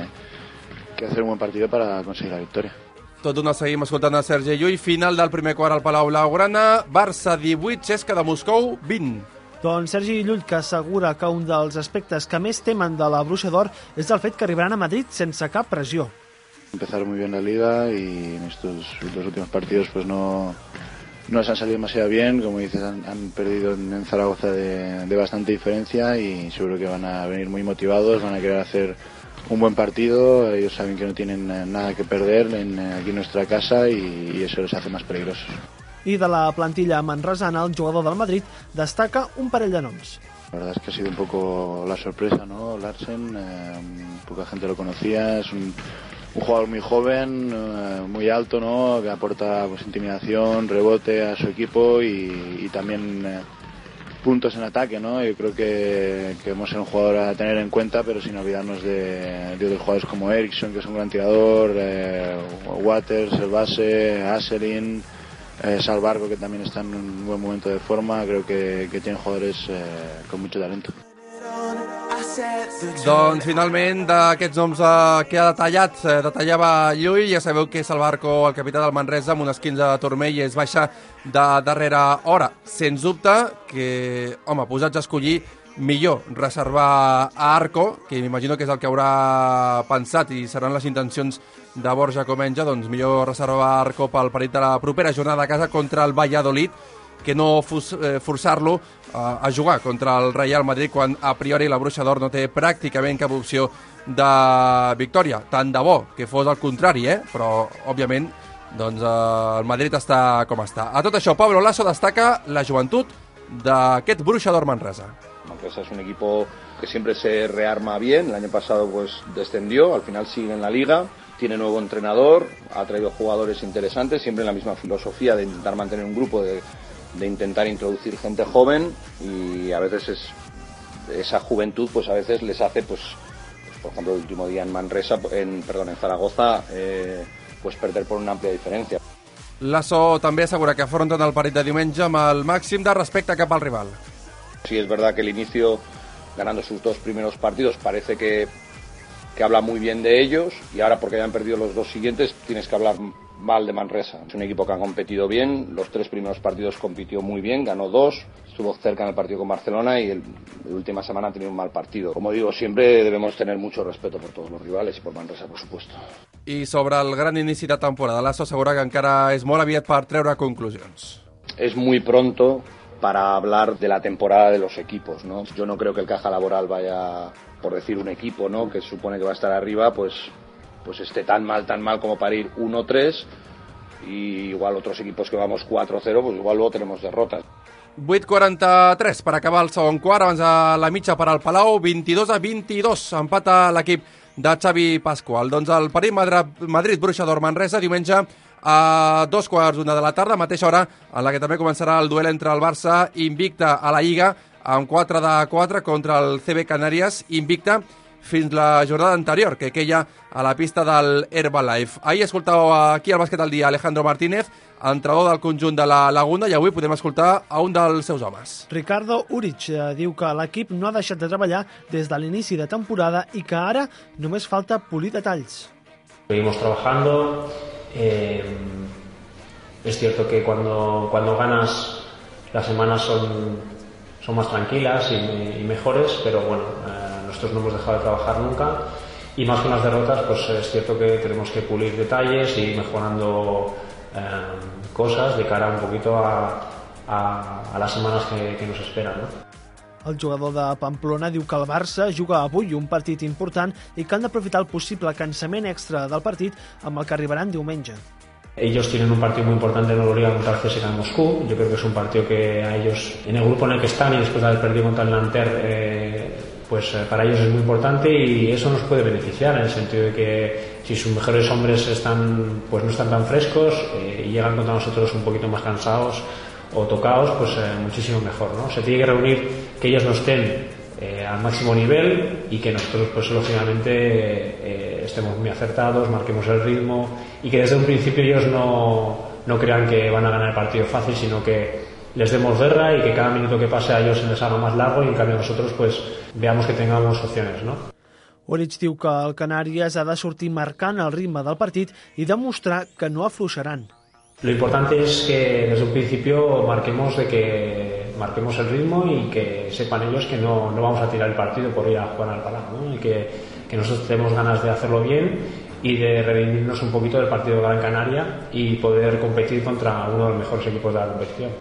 Speaker 18: que hacer un buen partido para conseguir la victoria.
Speaker 4: Tot d'una seguim escoltant a Sergi Llull. Final del primer quart al Palau Blaugrana. Barça divuit, Xesca de Moscou vint.
Speaker 7: Doncs Sergi Llull, que assegura que un dels aspectes que més temen de la Bruixa d'Or és el fet que arribaran a Madrid sense cap pressió.
Speaker 18: Empezar muy bien la liga, y en estos los últimos partidos pues no, no les han salido demasiado bien. Como dices, han, han perdido en Zaragoza de, de bastante diferencia, y seguro que van a venir muy motivados, van a querer hacer un buen partido. Ellos saben que no tienen nada que perder en, aquí en nuestra casa, y, y eso les hace más peligrosos.
Speaker 7: I de la plantilla manresana, el jugador del Madrid destaca un parell de noms.
Speaker 18: La verdad es que ha sido un poco la sorpresa, ¿no? Larsen, eh, poca gente lo conocía, es un, un jugador muy joven, eh, muy alto, ¿no? Que aporta pues intimidación, rebote a su equipo, y, y también eh, puntos en ataque, ¿no? Yo creo que, que hemos sido un jugador a tener en cuenta, pero sin olvidarnos de, de otros jugadores como Eriksson, que es un gran tirador, eh, Waters, el base, Aselin, eh, Salvargo, que también está en un buen momento de forma. Creo que, que tienen jugadores eh, con mucho talento.
Speaker 4: Doncs finalment d'aquests noms eh, que ha detallat, eh, detallava Llull, ja sabeu que és el Barco, el capità del Manresa, amb unes quinze turmelles, baixa de darrera hora. Sens dubte que, home, posats a escollir, millor reservar a Arco, que m'imagino que és el que haurà pensat i seran les intencions de Borja Comenja, doncs millor reservar a Arco pel partit de la propera jornada a casa contra el Valladolid, que no forçar-lo a jugar contra el Real Madrid quan a priori la Bruixa d'Or no té pràcticament cap opció de victòria. Tant de bo que fos el contrari, eh? Però, òbviament, doncs, el Madrid està com està. A tot això, Pablo Lasso destaca la joventut d'aquest Bruixa d'Or Manresa.
Speaker 19: Manresa es un equipo que siempre se rearma bien. El año pasado pues descendió, al final sigue en la liga. Tiene nuevo entrenador, ha traído jugadores interesantes, siempre en la misma filosofía de intentar mantener un grupo, de, de intentar introducir gente joven, y a veces es, esa juventud pues a veces les hace, pues, pues por ejemplo el último día en Manresa, en, perdón, en Zaragoza, eh, pues perder por una amplia diferencia.
Speaker 4: Lasso també assegura que afronten el partit de diumenge amb el màxim de respecte cap al rival.
Speaker 19: Sí, es verdad que el inicio, ganando sus dos primeros partidos, parece que, que habla muy bien de ellos, y ahora porque hayan perdido los dos siguientes tienes que hablar mal de Manresa. Es un equipo que ha competido bien, los tres primeros partidos compitió muy bien, ganó dos, estuvo cerca en el partido con Barcelona y el, la última semana ha tenido un mal partido. Como digo, siempre debemos tener mucho respeto por todos los rivales y por Manresa, por supuesto.
Speaker 4: I sobre el gran inici de temporada, Lasso assegura que encara és molt aviat per treure conclusions.
Speaker 19: Es muy pronto para hablar de la temporada de los equipos, ¿no? Yo no creo que el Caja Laboral vaya, por decir un equipo, ¿no?, que supone que va a estar arriba, pues, pues esté tan mal, tan mal como para ir uno tres, y igual otros equipos que vamos cuatro cero, pues igual luego tenemos derrotas.
Speaker 4: vuit quaranta-tres per acabar el segon quart, abans de la mitja per al Palau, vint-i-dos a vint-i-dos, empata l'equip de Xavi Pascual. Doncs el partit Madrid-Bruixa d'Or Manresa, diumenge a dos quarts d'una de la tarda, mateixa hora en la que també començarà el duel entre el Barça invicta a la Lliga amb quatre de quatre contra el C B Canàries, invicta fins la jornada anterior, que queia a la pista del Herbalife. Ahir escoltàveu aquí al Bàsquet al Dia Alejandro Martínez, entrenador del conjunt de la Laguna, i avui podem escoltar a un dels seus homes.
Speaker 7: Ricardo Uric eh, diu que l'equip no ha deixat de treballar des de l'inici de temporada i que ara només falta polir detalls.
Speaker 20: Seguimos trabajando. Eh, es cierto que cuando, cuando ganas las semanas son, son más tranquilas y, y mejores, pero bueno, eh, nosotros no hemos dejado de trabajar nunca, y más con las derrotas pues es cierto que tenemos que pulir detalles y ir mejorando eh, cosas de cara un poquito a, a, a las semanas que, que nos esperan, ¿no?
Speaker 7: El jugador de Pamplona diu que el Barça juga avui un partit important i que han d'aprofitar el possible cansament extra del partit amb el que arribaran diumenge.
Speaker 20: Ellos tienen un partido muy importante en Euroliga contra el C S K A Moscú. Yo creo que es un partido que a ellos, en el grupo en el que están y después de haber perdido contra el Nanterre, eh, pues eh, para ellos es muy importante, y eso nos puede beneficiar en el sentido de que si sus mejores hombres están, pues no están tan frescos eh, y llegan contra nosotros un poquito más cansados o tocados, pues eh, muchísimo mejor, ¿no? Se tiene que reunir que ellos no estén eh, al máximo nivel y que nosotros pues lógicamente eh, estemos muy acertados, marquemos el ritmo, y que desde un principio ellos no, no crean que van a ganar el partido fácil, sino que les demos guerra y que cada minuto que pase a ellos se les haga más largo, y en cambio nosotros pues veamos que tengamos opciones, ¿no?
Speaker 7: Uric diu que el Canàries ha de sortir marcant el ritme del partit i demostrar que no afluixaran.
Speaker 20: Lo importante es que desde un principio marquemos de que marquemos el ritmo y que sepan ellos que no, no vamos a tirar el partido por ir a jugar al Palau, ¿no? Y que, que nosotros tenemos ganas de hacerlo bien y de redimirnos un poquito del partido de Gran Canaria y poder competir contra uno de los mejores equipos de la competición.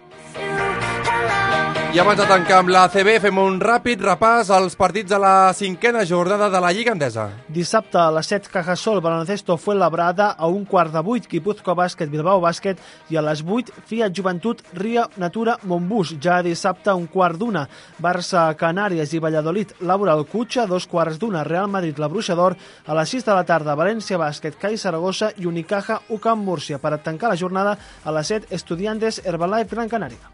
Speaker 4: I abans de tancar amb la A C B, fem un ràpid repàs als partits de la cinquena jornada de la Lliga Endesa.
Speaker 7: Dissabte a les set, Cajasol Baloncesto Fuenlabrada, a un quart de vuit Guipúzcoa Bàsquet Bilbao Bàsquet, i a les vuit Fiat Joventut Ria Natura Montbus. Ja dissabte a un quart d'una Barça Canàries i Valladolid Laboral Cutxa, dos quarts d'una Real Madrid La Bruixa d'Or, a les sis de la tarda València Bàsquet Cai Saragossa i Unicaja U C A M Múrcia. Per a tancar la jornada a les set Estudiantes Herbalife Gran Canària.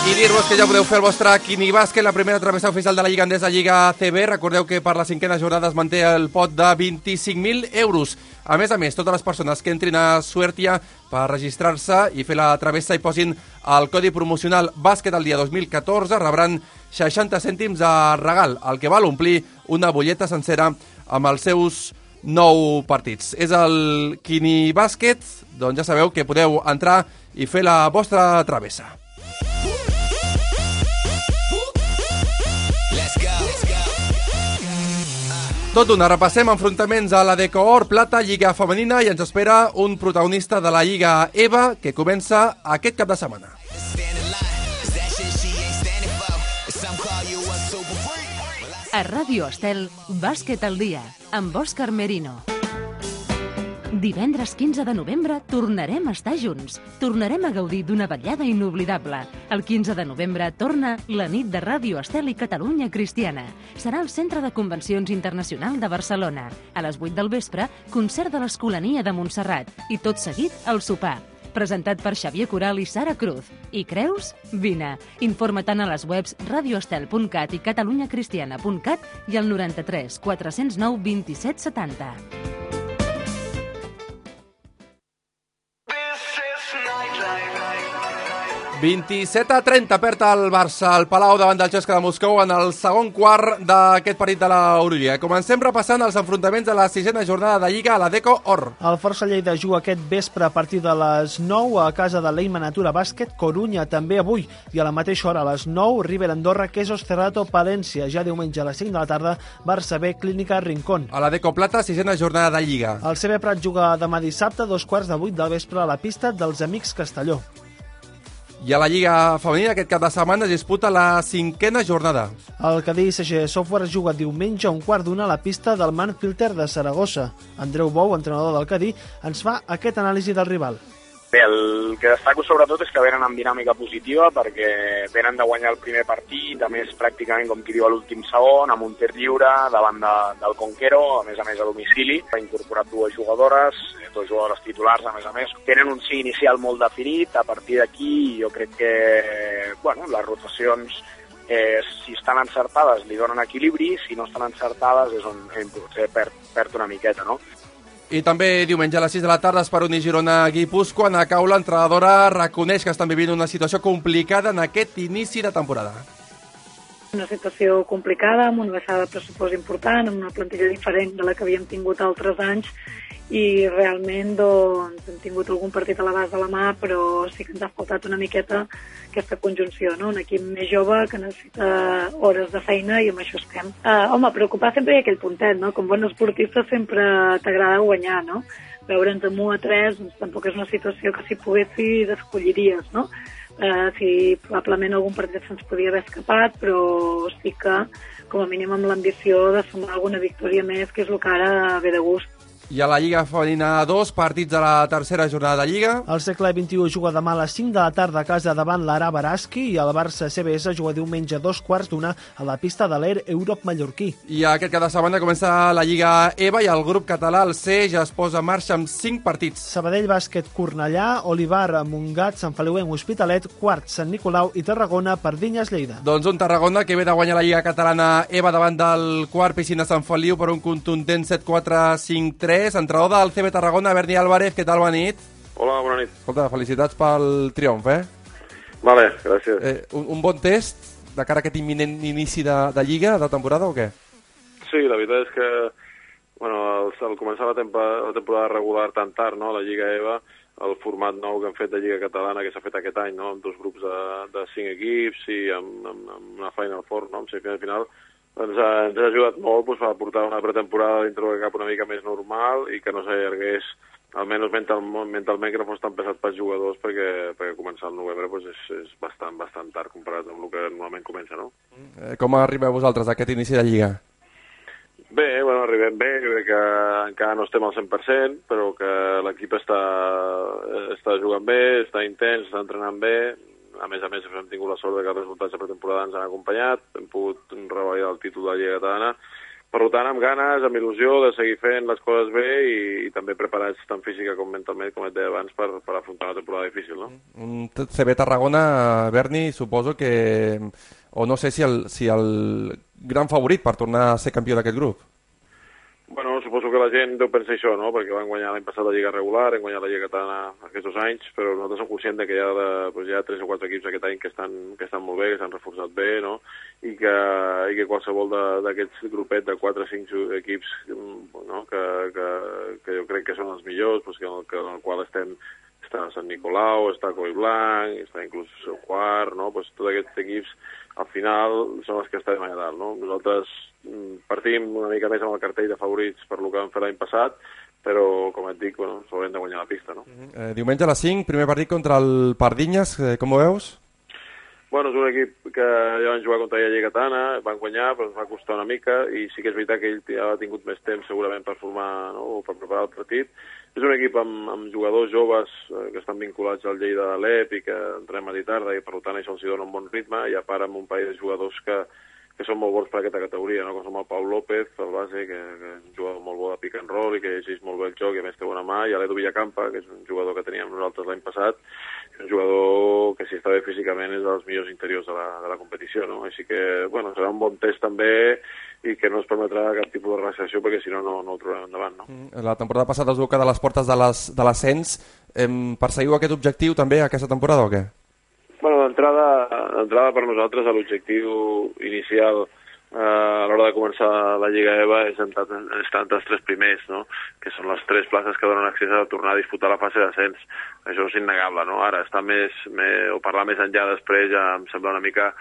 Speaker 4: I dir-vos que ja podeu fer el vostre Quini Bàsquet, la primera travessa oficial de la Lliga Endesa Lliga C B. Recordeu que per la cinquena jornada es manté el pot de vint-i-cinc mil euros. A més a més, totes les persones que entrin a Suertia per registrar-se i fer la travessa i posin el codi promocional Bàsquet al dia dos mil catorze rebran seixanta cèntims de regal, el que val omplir una butlleta sencera amb els seus nou partits. És el Quini Bàsquet, doncs ja sabeu que podeu entrar i fer la vostra travessa. Tot d'una, repassem enfrontaments a la Deco Or, Plata, Lliga Femenina, i ens espera un protagonista de la Lliga EVA que comença aquest cap de setmana.
Speaker 5: A Ràdio Estel, Bàsquet al dia, amb Òscar Merino. Divendres quinze de novembre tornarem a estar junts. Tornarem a gaudir d'una vetllada inoblidable. El quinze de novembre torna la nit de Ràdio Estel i Catalunya Cristiana. Serà al Centre de Convencions Internacional de Barcelona. A les vuit del vespre, concert de l'Escolania de Montserrat. I tot seguit, el sopar. Presentat per Xavier Coral i Sara Cruz. I creus? Vine. Informa-te'n a les webs radioestel punt cat i catalunyacristiana punt cat i al noranta-tres quatre cents nou vint-i-set setanta.
Speaker 4: vint-i-set a trenta perd el Barça al Palau davant del Cesca de Moscou en el segon quart d'aquest partit de l'Eurolliga. Comencem repassant els enfrontaments de la sisena jornada de Lliga a la Deco Or.
Speaker 7: El Força Lleida juga aquest vespre a partir de les nou a casa de l'Eima Natura Bàsquet, Corunya també avui, i a la mateixa hora a les nou River Andorra, Quesos Cerrato Palència. Ja diumenge a les cinc de la tarda Barça B, Clínica Rincón.
Speaker 4: A la Deco Plata, sisena jornada de Lliga.
Speaker 7: El C B Prat juga demà dissabte a dos quarts de vuit del vespre a la pista dels Amics Castelló.
Speaker 4: I a la Lliga Femenina aquest cap de setmana es disputa la cinquena jornada.
Speaker 7: El Cadí C G Software juga diumenge a un quart d'una a la pista del Manfilter de Saragossa. Andreu Bou, entrenador del Cadí, ens fa aquest anàlisi del rival.
Speaker 21: Bé, el que destaco sobretot és que venen amb dinàmica positiva perquè venen de guanyar el primer partit, a més pràcticament com qui diu a l'últim segon, amb un tir lliure davant de, del Conquero, a més a més a domicili. Ha incorporat dues jugadores, dos jugadores titulars a més a més. Tenen un sí inicial molt definit, a partir d'aquí jo crec que bueno, les rotacions eh, si estan encertades li donen equilibri, si no estan encertades és on eh, potser perd, perd una miqueta, no?
Speaker 4: I també diumenge a les sis de la tarda Esperoni Girona Guipúscoa. Ana Caula, l'entrenadora, reconeix que estan vivint una situació complicada en aquest inici de temporada.
Speaker 22: Una situació complicada, amb una baixada de pressupost important, amb una plantilla diferent de la que havíem tingut altres anys i realment doncs, hem tingut algun partit a l'abast de la mà, però sí que ens ha faltat una miqueta aquesta conjunció, no? Un equip més jove que necessita hores de feina i amb això estem. Uh, home, preocupar sempre hi ha aquell puntet, no? Com bon esportista sempre t'agrada guanyar, no? Veure'ns amb u a tres doncs, tampoc és una situació que si poguessis escolliries, no? Uh, si probablement algun partit se'ns podia haver escapat, però sí que com a mínim amb l'ambició de sumar alguna victòria més, que és el que ara ve de gust.
Speaker 4: I a la Lliga Femenina dos, partits de la tercera jornada de Lliga.
Speaker 7: El Segle vint-i-u juga demà a les cinc de la tarda a casa davant l'Ara Baraski i el Barça C B S juga diumenge a dos quarts d'una a la pista de l'Air Europe mallorquí.
Speaker 4: I aquest cap de setmana comença la Lliga EVA i el grup català, el C, ja es posa en marxa amb cinc partits.
Speaker 7: Sabadell Bàsquet Cornellà, Olivar, Montgat, Sant Feliuenc, Hospitalet, Quart, Sant Nicolau i Tarragona, Pardinyes, Lleida.
Speaker 4: Doncs un Tarragona que ve de guanyar la Lliga Catalana EVA davant del Quart Piscina Sant Feliu per un contundent set quatre cinc tres. Entrenador del C B Tarragona, Berni Álvarez, què tal, bona nit?
Speaker 23: Hola, bona nit.
Speaker 4: Escolta, felicitats pel triomf, eh?
Speaker 23: Vale, gràcies.
Speaker 4: Eh, un, un bon test de cara a aquest imminent inici de, de Lliga, de temporada, o què?
Speaker 23: Sí, la veritat és que bueno, al, al començar la, tempa, la temporada regular tan tard, no, la Lliga EVA, el format nou que han fet de Lliga Catalana, que s'ha fet aquest any, no, amb dos grups de, de cinc equips i amb, amb, amb una Final Four, no, amb semifinal final, ens ha, ens ha ajudat molt doncs, per portar una pretemporada dintre del cap una mica més normal i que no s'allargués, almenys mental, mentalment, que no fos tan pesat pels jugadors, perquè, perquè començar el novembre doncs, és, és bastant, bastant tard comparat amb el que normalment comença, no?
Speaker 4: Eh, com arribeu vosaltres a aquest inici de Lliga?
Speaker 23: Bé, bueno, arribem bé, jo crec que encara no estem al cent per cent, però que l'equip està, està jugant bé, està intens, està entrenant bé. A més a més, hem tingut la sort que els resultats de pretemporada ens han acompanyat, hem pogut revalidar el títol de la Lliga Catalana Per tant, amb ganes, amb il·lusió de seguir fent les coses bé i, i també preparats tant física com mentalment, com et deia abans, per, per afrontar una temporada difícil, no?
Speaker 4: Un C B Tarragona, Berni, suposo que... o no sé si el, si el gran favorit per tornar a ser campió d'aquest grup.
Speaker 23: Bueno, suposo que la gent deu pensar això, no? Perquè van guanyar l'any passat la Lliga regular, han guanyat la Lliga Catalana aquests dos anys, però nosaltres som conscients que hi ha, de, doncs hi ha tres o quatre equips aquest any que estan, que estan molt bé, que s'han reforçat bé, no? I que, i que qualsevol d'aquests grupet de quatre o cinc equips, no? que, que, que jo crec que són els millors, doncs que en, el, que en el qual estem, està Sant Nicolau, està Coi Blanc, està inclús el Quart, no? Doncs tots aquests equips al final són els que estem allà dalt, no? Nosaltres partim una mica més amb el cartell de favorits per lo que vam fer l'any passat, però, com et dic, bueno, s'haurem de guanyar la pista, no?
Speaker 4: Eh, diumenge a les cinc, primer partit contra el Pardinyes, eh, com ho veus?
Speaker 23: Bueno, és un equip que ja van jugar contra la Lliga Catalana, van guanyar, però ens va costar una mica, i sí que és veritat que ell ja ha tingut més temps segurament per formar, no?, o per preparar el partit. És un equip amb, amb jugadors joves eh, que estan vinculats al Lleida de l'E P i que entrem a tarda, i per tant això els dona un bon ritme, i a part amb un parell de jugadors que que són molt bons per aquesta categoria, no? Com som el Pau López, el base, que, que és un jugador molt bo de pick and roll i que llegeix molt bé el joc i a més té bona mà, i l'Edu Villacampa, que és un jugador que teníem nosaltres l'any passat, és un jugador que si està bé físicament és dels millors interiors de la, de la competició, no? Així que, bueno, serà un bon test també i que no es permetrà cap tipus de relaxació perquè si no, no, no ho trobarem endavant, no?
Speaker 4: La temporada passada us vau quedar a les portes de l'ascens. Perseguiu aquest objectiu també aquesta temporada o què?
Speaker 23: Bueno, d'entrada, d'entrada per nosaltres l'objectiu inicial eh, a l'hora de començar la Lliga E V A és estar entre els tres primers, no? Que són les tres places que donen accés a tornar a disputar la fase d'ascens. Això és innegable, no? Ara, estar més, més, o parlar més enllà després ja em sembla una mica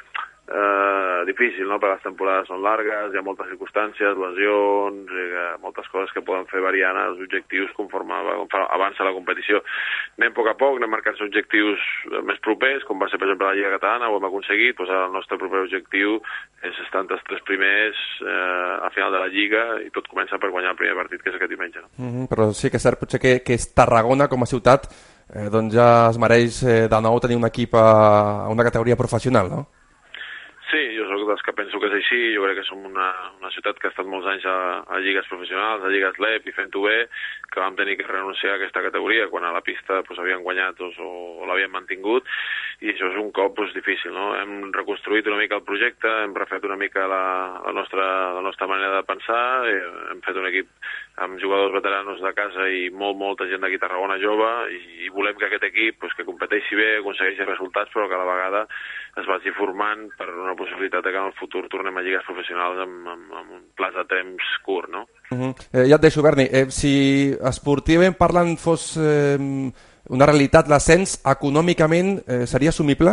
Speaker 23: eh, difícil, no? Perquè les temporades són largues, hi ha moltes circumstàncies, lesions, i, eh, moltes coses que poden fer variant els objectius conforme avança la competició. Anem a poc a poc, anem marcant objectius més propers, com va ser, per exemple, la Lliga Catalana, ho hem aconseguit, doncs el nostre proper objectiu és estar entre els tres primers eh, a final de la Lliga, i tot comença per guanyar el primer partit, que és aquest diumenge. No?
Speaker 4: Mm -hmm, però sí que és cert, potser que, que és Tarragona com a ciutat, eh, doncs ja es mereix eh, de nou tenir un equip a, a una categoria professional, no?
Speaker 23: Sí, jo soc dels que penso que és així. Jo crec que som una, una ciutat que ha estat molts anys a, a lligues professionals, a lligues L E P i fent-ho bé, que vam tenir que renunciar a aquesta categoria quan a la pista pues, havien guanyat doncs, o, o l'havien mantingut, i això és un cop pues, difícil, no? Hem reconstruït una mica el projecte, hem refet una mica la, la, nostra, la nostra manera de pensar, hem fet un equip amb jugadors veteranos de casa i molt, molta gent d'aquí a Tarragona jove, i, i volem que aquest equip pues, que competeixi bé, aconsegueixi resultats, però que a la vegada es vagi formant per una possibilitat que en el futur tornem a lligues professionals amb, amb, amb un plaç de temps curt, no?
Speaker 4: Uh -huh. eh, ja et deixo, Berni. Eh, si esportivament parlant fos eh, una realitat l'ascens, econòmicament eh, seria assumible?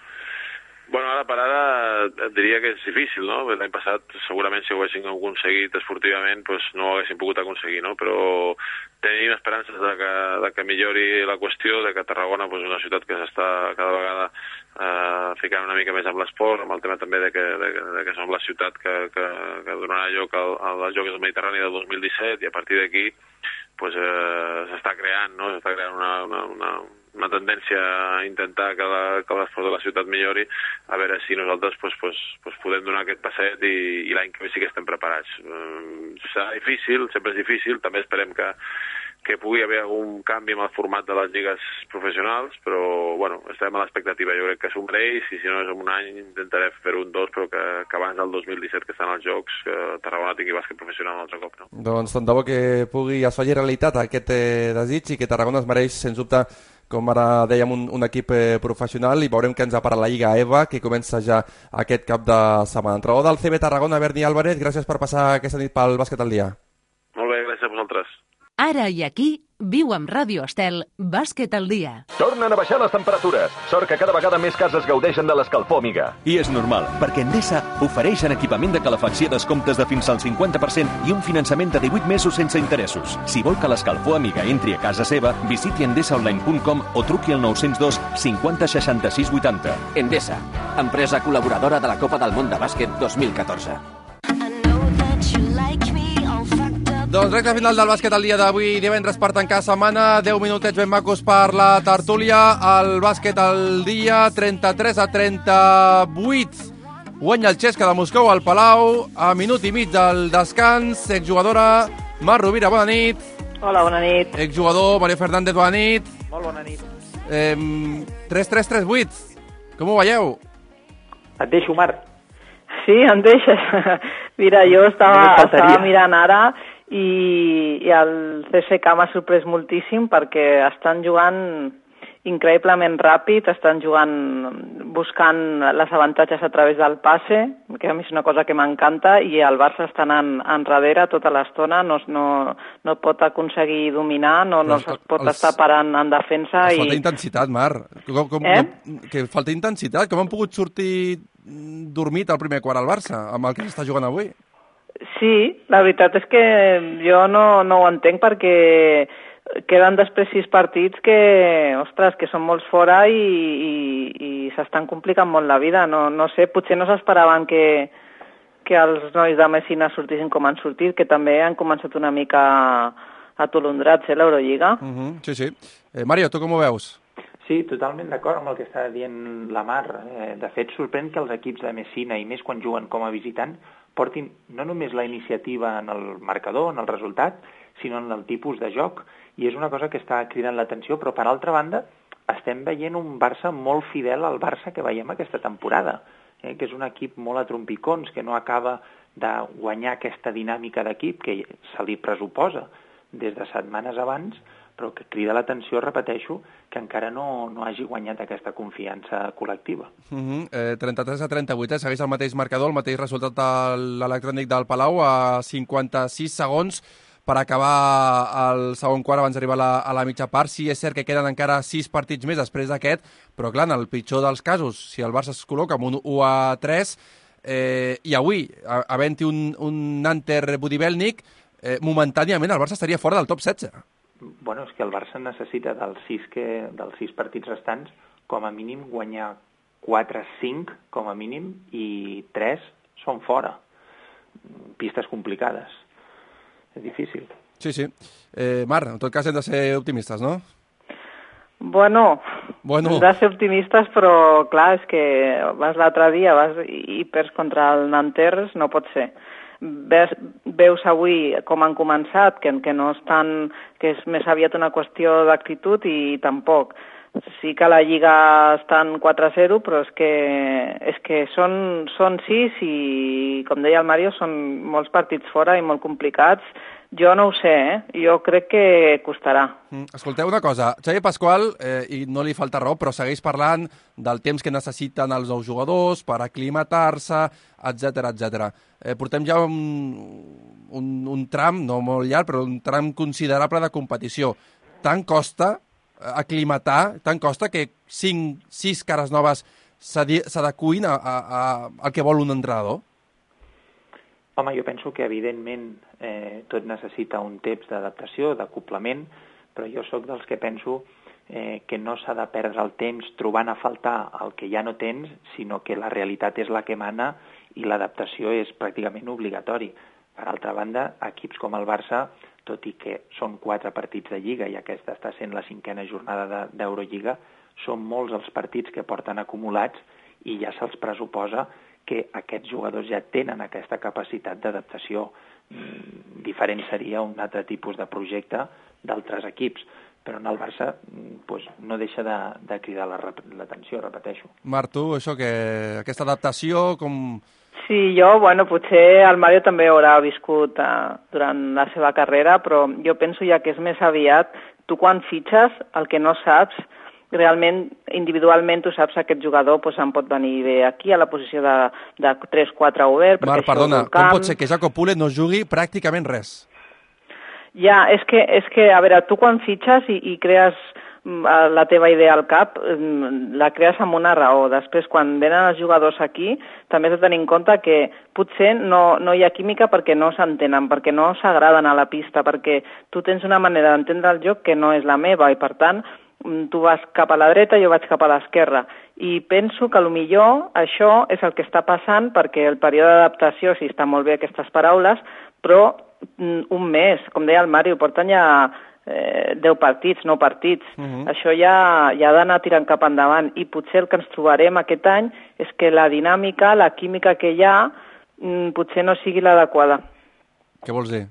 Speaker 23: Bueno, ara per ara et diria que és difícil, no? L'any passat segurament si ho haguéssim aconseguit esportivament pues no ho haguéssim pogut aconseguir, no? Però tenim esperances de que, de que millori la qüestió, de que Tarragona pues, és una ciutat que s'està cada vegada eh, ficant una mica més amb l'esport, amb el tema també de que, de, de que som la ciutat que, que, que donarà lloc al, als Jocs del Mediterrani del dos mil disset, i a partir d'aquí pues, eh, s'està creant, no? S'està creant una, una, una, una tendència a intentar que l'esport de la ciutat millori, a veure si nosaltres pues, pues, pues, podem donar aquest passet i, i l'any que ve sí que estem preparats. Eh, serà difícil, sempre és difícil, també esperem que que pugui haver algun canvi en el format de les lligues professionals, però bueno, estem a l'expectativa. Jo crec que s'ho mereix, i si no és en un any intentaré fer un dos, però que, que abans del dos mil disset que estan als Jocs que Tarragona tingui bàsquet professional un altre cop. No?
Speaker 4: Doncs tant de bo que pugui es faci realitat aquest eh, desig, i que Tarragona es mereix, sens dubte, com ara dèiem, un, un equip eh, professional, i veurem què ens apara la Lliga E V A, que comença ja aquest cap de setmana. Entrenador del C B Tarragona, Berni Álvarez, gràcies per passar aquesta nit pel Bàsquet al Dia.
Speaker 23: Molt bé, gràcies a vosaltres.
Speaker 5: Ara i aquí, viu amb Ràdio Estel, Bàsquet al Dia.
Speaker 8: Tornen a baixar les temperatures. Sort que cada vegada més cases gaudeixen de l'escalfor, amiga.
Speaker 9: I és normal, perquè Endesa ofereix en equipament de calefacció descomptes de fins al cinquanta per cent i un finançament de divuit mesos sense interessos. Si vol que l'escalfor amiga entri a casa seva, visiti endesa online punt com o truqui al nou zero dos cinquanta seixanta sis vuitanta.
Speaker 10: Endesa, empresa col·laboradora de la Copa del Món de Bàsquet dos mil catorze.
Speaker 4: Doncs recte final del Bàsquet al dia d'avui, divendres per tancar setmana, deu minutets ben macos per la tertúlia, el Bàsquet al dia, trenta-tres a trenta-vuit Guanya el Xesca de Moscou al Palau a minut i mig del descans. Exjugadora Mar Rovira, bona nit.
Speaker 1: Hola, bona nit.
Speaker 4: Exjugador Mario Fernández, bona nit.
Speaker 1: Molt bona nit.
Speaker 4: Eh, tres tres tres vuit. Com ho veieu?
Speaker 1: Et deixo, Marc. Sí, em deixes. Mira, jo estava, estava mirant ara i, i el C S K m'ha sorprès moltíssim perquè estan jugant increïblement ràpid, estan jugant buscant les avantatges a través del passe, que a mi és una cosa que m'encanta, i el Barça està anant enrere tota l'estona, no, no, no pot aconseguir dominar, no, no es pot els, estar parant en defensa.
Speaker 4: I...
Speaker 1: I...
Speaker 4: Falta intensitat, Mar. Com, com,
Speaker 1: eh?
Speaker 4: no, que falta intensitat. Com han pogut sortir dormit al primer quart al Barça, amb el que s'està jugant avui?
Speaker 1: Sí, la veritat és que jo no, no ho entenc perquè queden després sis partits que, ostres, que són molts fora i, i, i s'estan complicant molt la vida. No, no sé, potser no s'esperaven que, que els nois de Messina sortissin com han sortit, que també han començat una mica atolondrats, eh, l'Eurolliga.
Speaker 4: Uh -huh, sí, sí. Eh, Mario, tu com ho veus?
Speaker 2: Sí, totalment d'acord amb el que està dient la Mar. Eh, de fet, sorprèn que els equips de Messina, i més quan juguen com a visitant, portin no només la iniciativa en el marcador, en el resultat, sinó en el tipus de joc. I és una cosa que està cridant l'atenció, però per altra banda estem veient un Barça molt fidel al Barça que veiem aquesta temporada, eh, que és un equip molt a trompicons, que no acaba de guanyar aquesta dinàmica d'equip que se li pressuposa des de setmanes abans, però que crida l'atenció, repeteixo, que encara no, no hagi guanyat aquesta confiança col·lectiva.
Speaker 4: Uh -huh. eh, trenta-tres a trenta-vuit, eh? Segueix el mateix marcador, el mateix resultat de l'electrònic del Palau a cinquanta-sis segons per acabar el segon quart abans d'arribar a, la, a la mitja part. Sí, és cert que queden encara sis partits més després d'aquest, però clar, en el pitjor dels casos, si el Barça es col·loca amb un u a tres, eh, i avui, havent-hi un, un Nanter Budibelnik, eh, momentàniament el Barça estaria fora del top setze.
Speaker 2: Bueno, és que el Barça necessita dels sis, que, dels sis partits restants, com a mínim guanyar quatre cinc, com a mínim, i tres són fora. Pistes complicades. És difícil.
Speaker 4: Sí, sí. Eh, Mar, en tot cas hem de ser optimistes, no?
Speaker 1: Bueno,
Speaker 4: bueno.
Speaker 1: hem de ser optimistes, però clar, és que vas l'altre dia vas i perds contra el Nanterres, no pot ser. Ves, veus avui com han començat, que, que no estan, que és més aviat una qüestió d'actitud i tampoc. Sí que la Lliga està en quatre a zero, però és que, és que són, són sis i, com deia el Mario, són molts partits fora i molt complicats. Jo no ho sé, eh? Jo crec que costarà.
Speaker 4: Mm, escolteu una cosa, Xavi Pasqual, eh, i no li falta raó, però segueix parlant del temps que necessiten els nous jugadors per aclimatar-se, etcètera, etcètera. Eh, portem ja un, un, un tram, no molt llarg, però un tram considerable de competició. Tant costa aclimatar, tant costa que cinc, sis cares noves s'adecuïn a, a, a, al que vol un entrenador?
Speaker 2: Home, jo penso que evidentment eh, tot necessita un temps d'adaptació, d'acoplament, però jo sóc dels que penso eh, que no s'ha de perdre el temps trobant a faltar el que ja no tens, sinó que la realitat és la que mana i l'adaptació és pràcticament obligatori. Per altra banda, equips com el Barça, tot i que són quatre partits de Lliga i aquesta està sent la cinquena jornada d'Eurolliga, són molts els partits que porten acumulats i ja se'ls pressuposa que aquests jugadors ja tenen aquesta capacitat d'adaptació. Diferent seria un altre tipus de projecte d'altres equips, però en el Barça pues, no deixa de, de cridar l'atenció, repeteixo.
Speaker 4: Mar, tu, això que aquesta adaptació com...
Speaker 1: Sí, jo, bueno, potser el Mario també haurà viscut eh, durant la seva carrera, però jo penso ja que és més aviat, tu quan fitxes el que no saps, realment, individualment, tu saps que aquest jugador pues, em pot venir bé aquí, a la posició de, de tres quatre obert.
Speaker 4: Mar, perdona, com pot ser que Jaco Pule no jugui pràcticament res?
Speaker 1: Ja, és que, és que a veure, tu quan fitxes i, i crees la teva idea al cap, la crees amb una raó. Després, quan venen els jugadors aquí, també has de tenir en compte que potser no, no hi ha química perquè no s'entenen, perquè no s'agraden a la pista, perquè tu tens una manera d'entendre el joc que no és la meva i, per tant, tu vas cap a la dreta, jo vaig cap a l'esquerra. I penso que potser això és el que està passant perquè el període d'adaptació, sí, està molt bé aquestes paraules, però un mes, com deia el Mario, porten ja eh, deu partits, nou partits. Uh-huh. Això ja, ja ha d'anar tirant cap endavant i potser el que ens trobarem aquest any és que la dinàmica, la química que hi ha, mm, potser no sigui l'adequada.
Speaker 4: Què vols dir?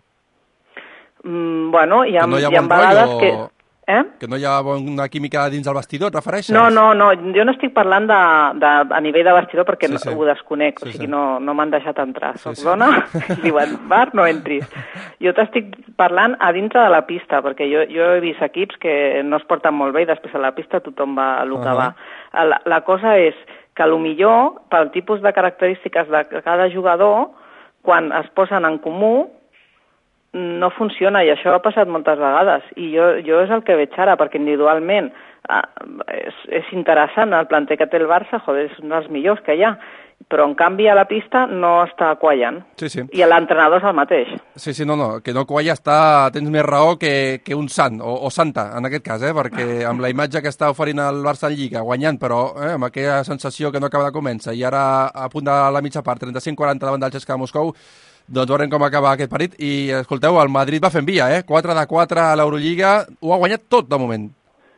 Speaker 1: Mm, bueno, hi ha,
Speaker 4: que no hi ha,
Speaker 1: hi ha
Speaker 4: bon
Speaker 1: vegades
Speaker 4: rotllo,
Speaker 1: que... Eh?
Speaker 4: Que no hi ha bona química dins del vestidor, et refereixes?
Speaker 1: No, no, no, jo no estic parlant de, de, a nivell de vestidor perquè sí, sí. ho desconec, sí, o sigui, sí. no, no m'han deixat entrar. Soc sí, sí. dona, diuen, Bar, no entris. Jo t'estic parlant a dintre de la pista, perquè jo, jo he vist equips que no es porten molt bé i després a la pista tothom va a lo que uh-huh. va. La, la cosa és que potser pel tipus de característiques de cada jugador, quan es posen en comú, no funciona, i això ha passat moltes vegades, i jo, jo és el que veig ara, perquè individualment eh, és, és interessant el planter que té el Barça, joder, és un dels millors que hi ha, però en canvi a la pista no està quallant,
Speaker 4: sí, sí.
Speaker 1: i l'entrenador és el mateix.
Speaker 4: Sí, sí, no, no, que no qualla està, tens més raó que, que un sant, o, o santa, en aquest cas, eh, perquè amb la imatge que està oferint el Barça en Lliga, guanyant, però eh, amb aquella sensació que no acaba de començar, i ara a punt de la mitja part, trenta-cinc quaranta davant del C S K A Moscou, doncs veurem com acaba aquest partit. I, escolteu, el Madrid va fent via, eh? quatre de quatre a l'Eurolliga. Ho ha guanyat tot, de moment.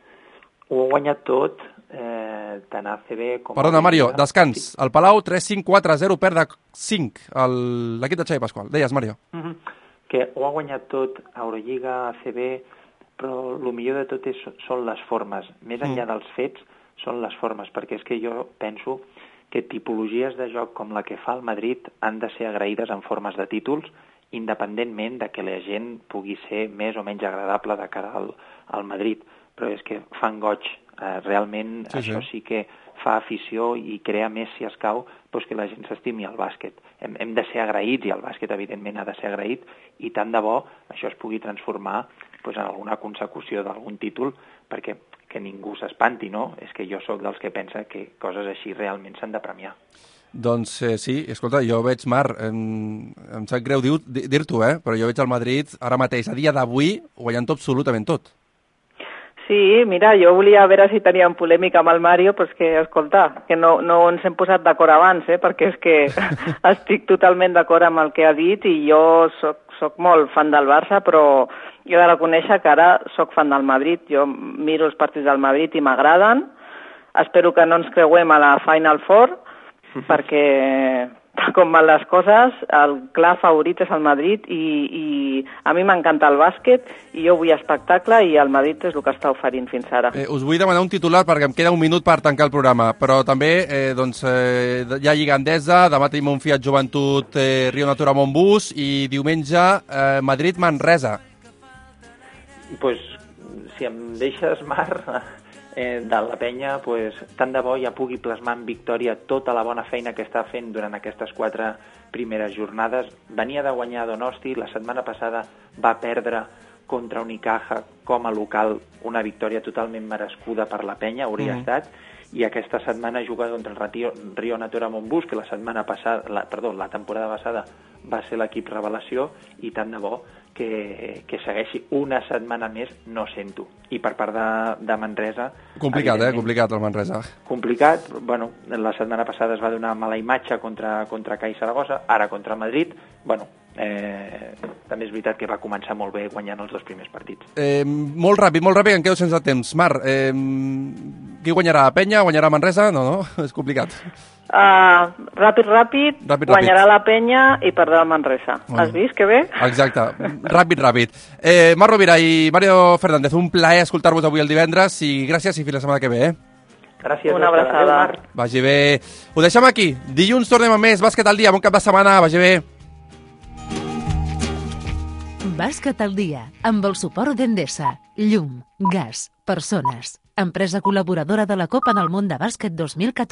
Speaker 2: Ho ha guanyat tot, eh, tant a A C B com...
Speaker 4: Perdona, Mario, descans. El Palau, tres cinc quatre zero, perd de cinc l'equip de Xavi Pasqual. Deies, Mario.
Speaker 2: Uh-huh. Que ho ha guanyat tot, Eurolliga, A C B, però el millor de tot és, són les formes. Més enllà mm. dels fets, són les formes, perquè és que jo penso que tipologies de joc com la que fa el Madrid han de ser agraïdes en formes de títols, independentment de que la gent pugui ser més o menys agradable de cara al, al Madrid. Però és que fan goig. Eh, realment sí, això sí. sí que fa afició i crea més, si escau, doncs que la gent s'estimi al bàsquet. Hem, hem de ser agraïts, i el bàsquet evidentment ha de ser agraït, i tant de bo això es pugui transformar doncs, en alguna consecució d'algun títol, perquè que ningú s'espanti, no? És que jo sóc dels que pensa que coses així realment s'han de premiar.
Speaker 4: Doncs eh, sí, escolta, jo veig, Mar, em, em sap greu dir-t'ho, dir eh? però jo veig el Madrid ara mateix, a dia d'avui, guanyant absolutament tot.
Speaker 1: Sí, mira, jo volia veure si teníem polèmica amb el Mario, però és que, escolta, que no, no ens hem posat d'acord abans, eh? perquè és que estic totalment d'acord amb el que ha dit, i jo soc, soc molt fan del Barça, però jo he de reconèixer que ara soc fan del Madrid. Jo miro els partits del Madrid i m'agraden. Espero que no ens creuem a la Final Four, perquè, com van les coses, el clar favorit és el Madrid, i, i a mi m'encanta el bàsquet, i jo vull espectacle, i el Madrid és el que està oferint fins ara.
Speaker 4: Eh, us vull demanar un titular, perquè em queda un minut per tancar el programa, però també eh, doncs, eh, hi ha Lliga Endesa, demà tenim un Fiat Joventut eh, Rio Natura Montbus, i diumenge eh, Madrid-Manresa.
Speaker 2: Pues, si em deixes, Mar, eh, de la penya, pues, tant de bo ja pugui plasmar en victòria tota la bona feina que està fent durant aquestes quatre primeres jornades. Venia de guanyar a Donosti, la setmana passada va perdre contra Unicaja com a local, una victòria totalment merescuda per la penya, hauria mm. estat, i aquesta setmana juga contra el Rio, Rio Natura Montbus, que la setmana passada, la, perdó, la temporada passada va ser l'equip revelació, i tant de bo que, que segueixi una setmana més, no sento. I per part de, de Manresa...
Speaker 4: Complicat, eh? Complicat el Manresa.
Speaker 2: Complicat. Bueno, la setmana passada es va donar mala imatge contra, contra C A I Saragossa, ara contra Madrid. Bueno, eh, també és veritat que va començar molt bé guanyant els dos primers partits.
Speaker 4: Eh, molt ràpid, molt ràpid, em quedo sense temps. Mar, eh, qui guanyarà? Penya? Guanyarà Manresa? No, no, és complicat.
Speaker 1: Uh, ràpid, ràpid,
Speaker 4: ràpid,
Speaker 1: guanyarà
Speaker 4: ràpid.
Speaker 1: la Penya i perdrà el Manresa. Bueno. Has vist que bé?
Speaker 4: Exacte, ràpid, ràpid. Eh, Mar Rovira i Mario Fernández, un plaer escoltar-vos avui el divendres, i gràcies, i fins la setmana que ve, eh?
Speaker 2: Gràcies.
Speaker 1: Una abraçada.
Speaker 4: Vagi bé. Ho deixem aquí. Dilluns tornem a més. Bàsquet al dia. Bon cap de setmana. Vagi bé.
Speaker 5: Bàsquet al dia, amb el suport d'Endesa, llum, gas, persones, empresa col·laboradora de la Copa del Món de Bàsquet dos mil catorze.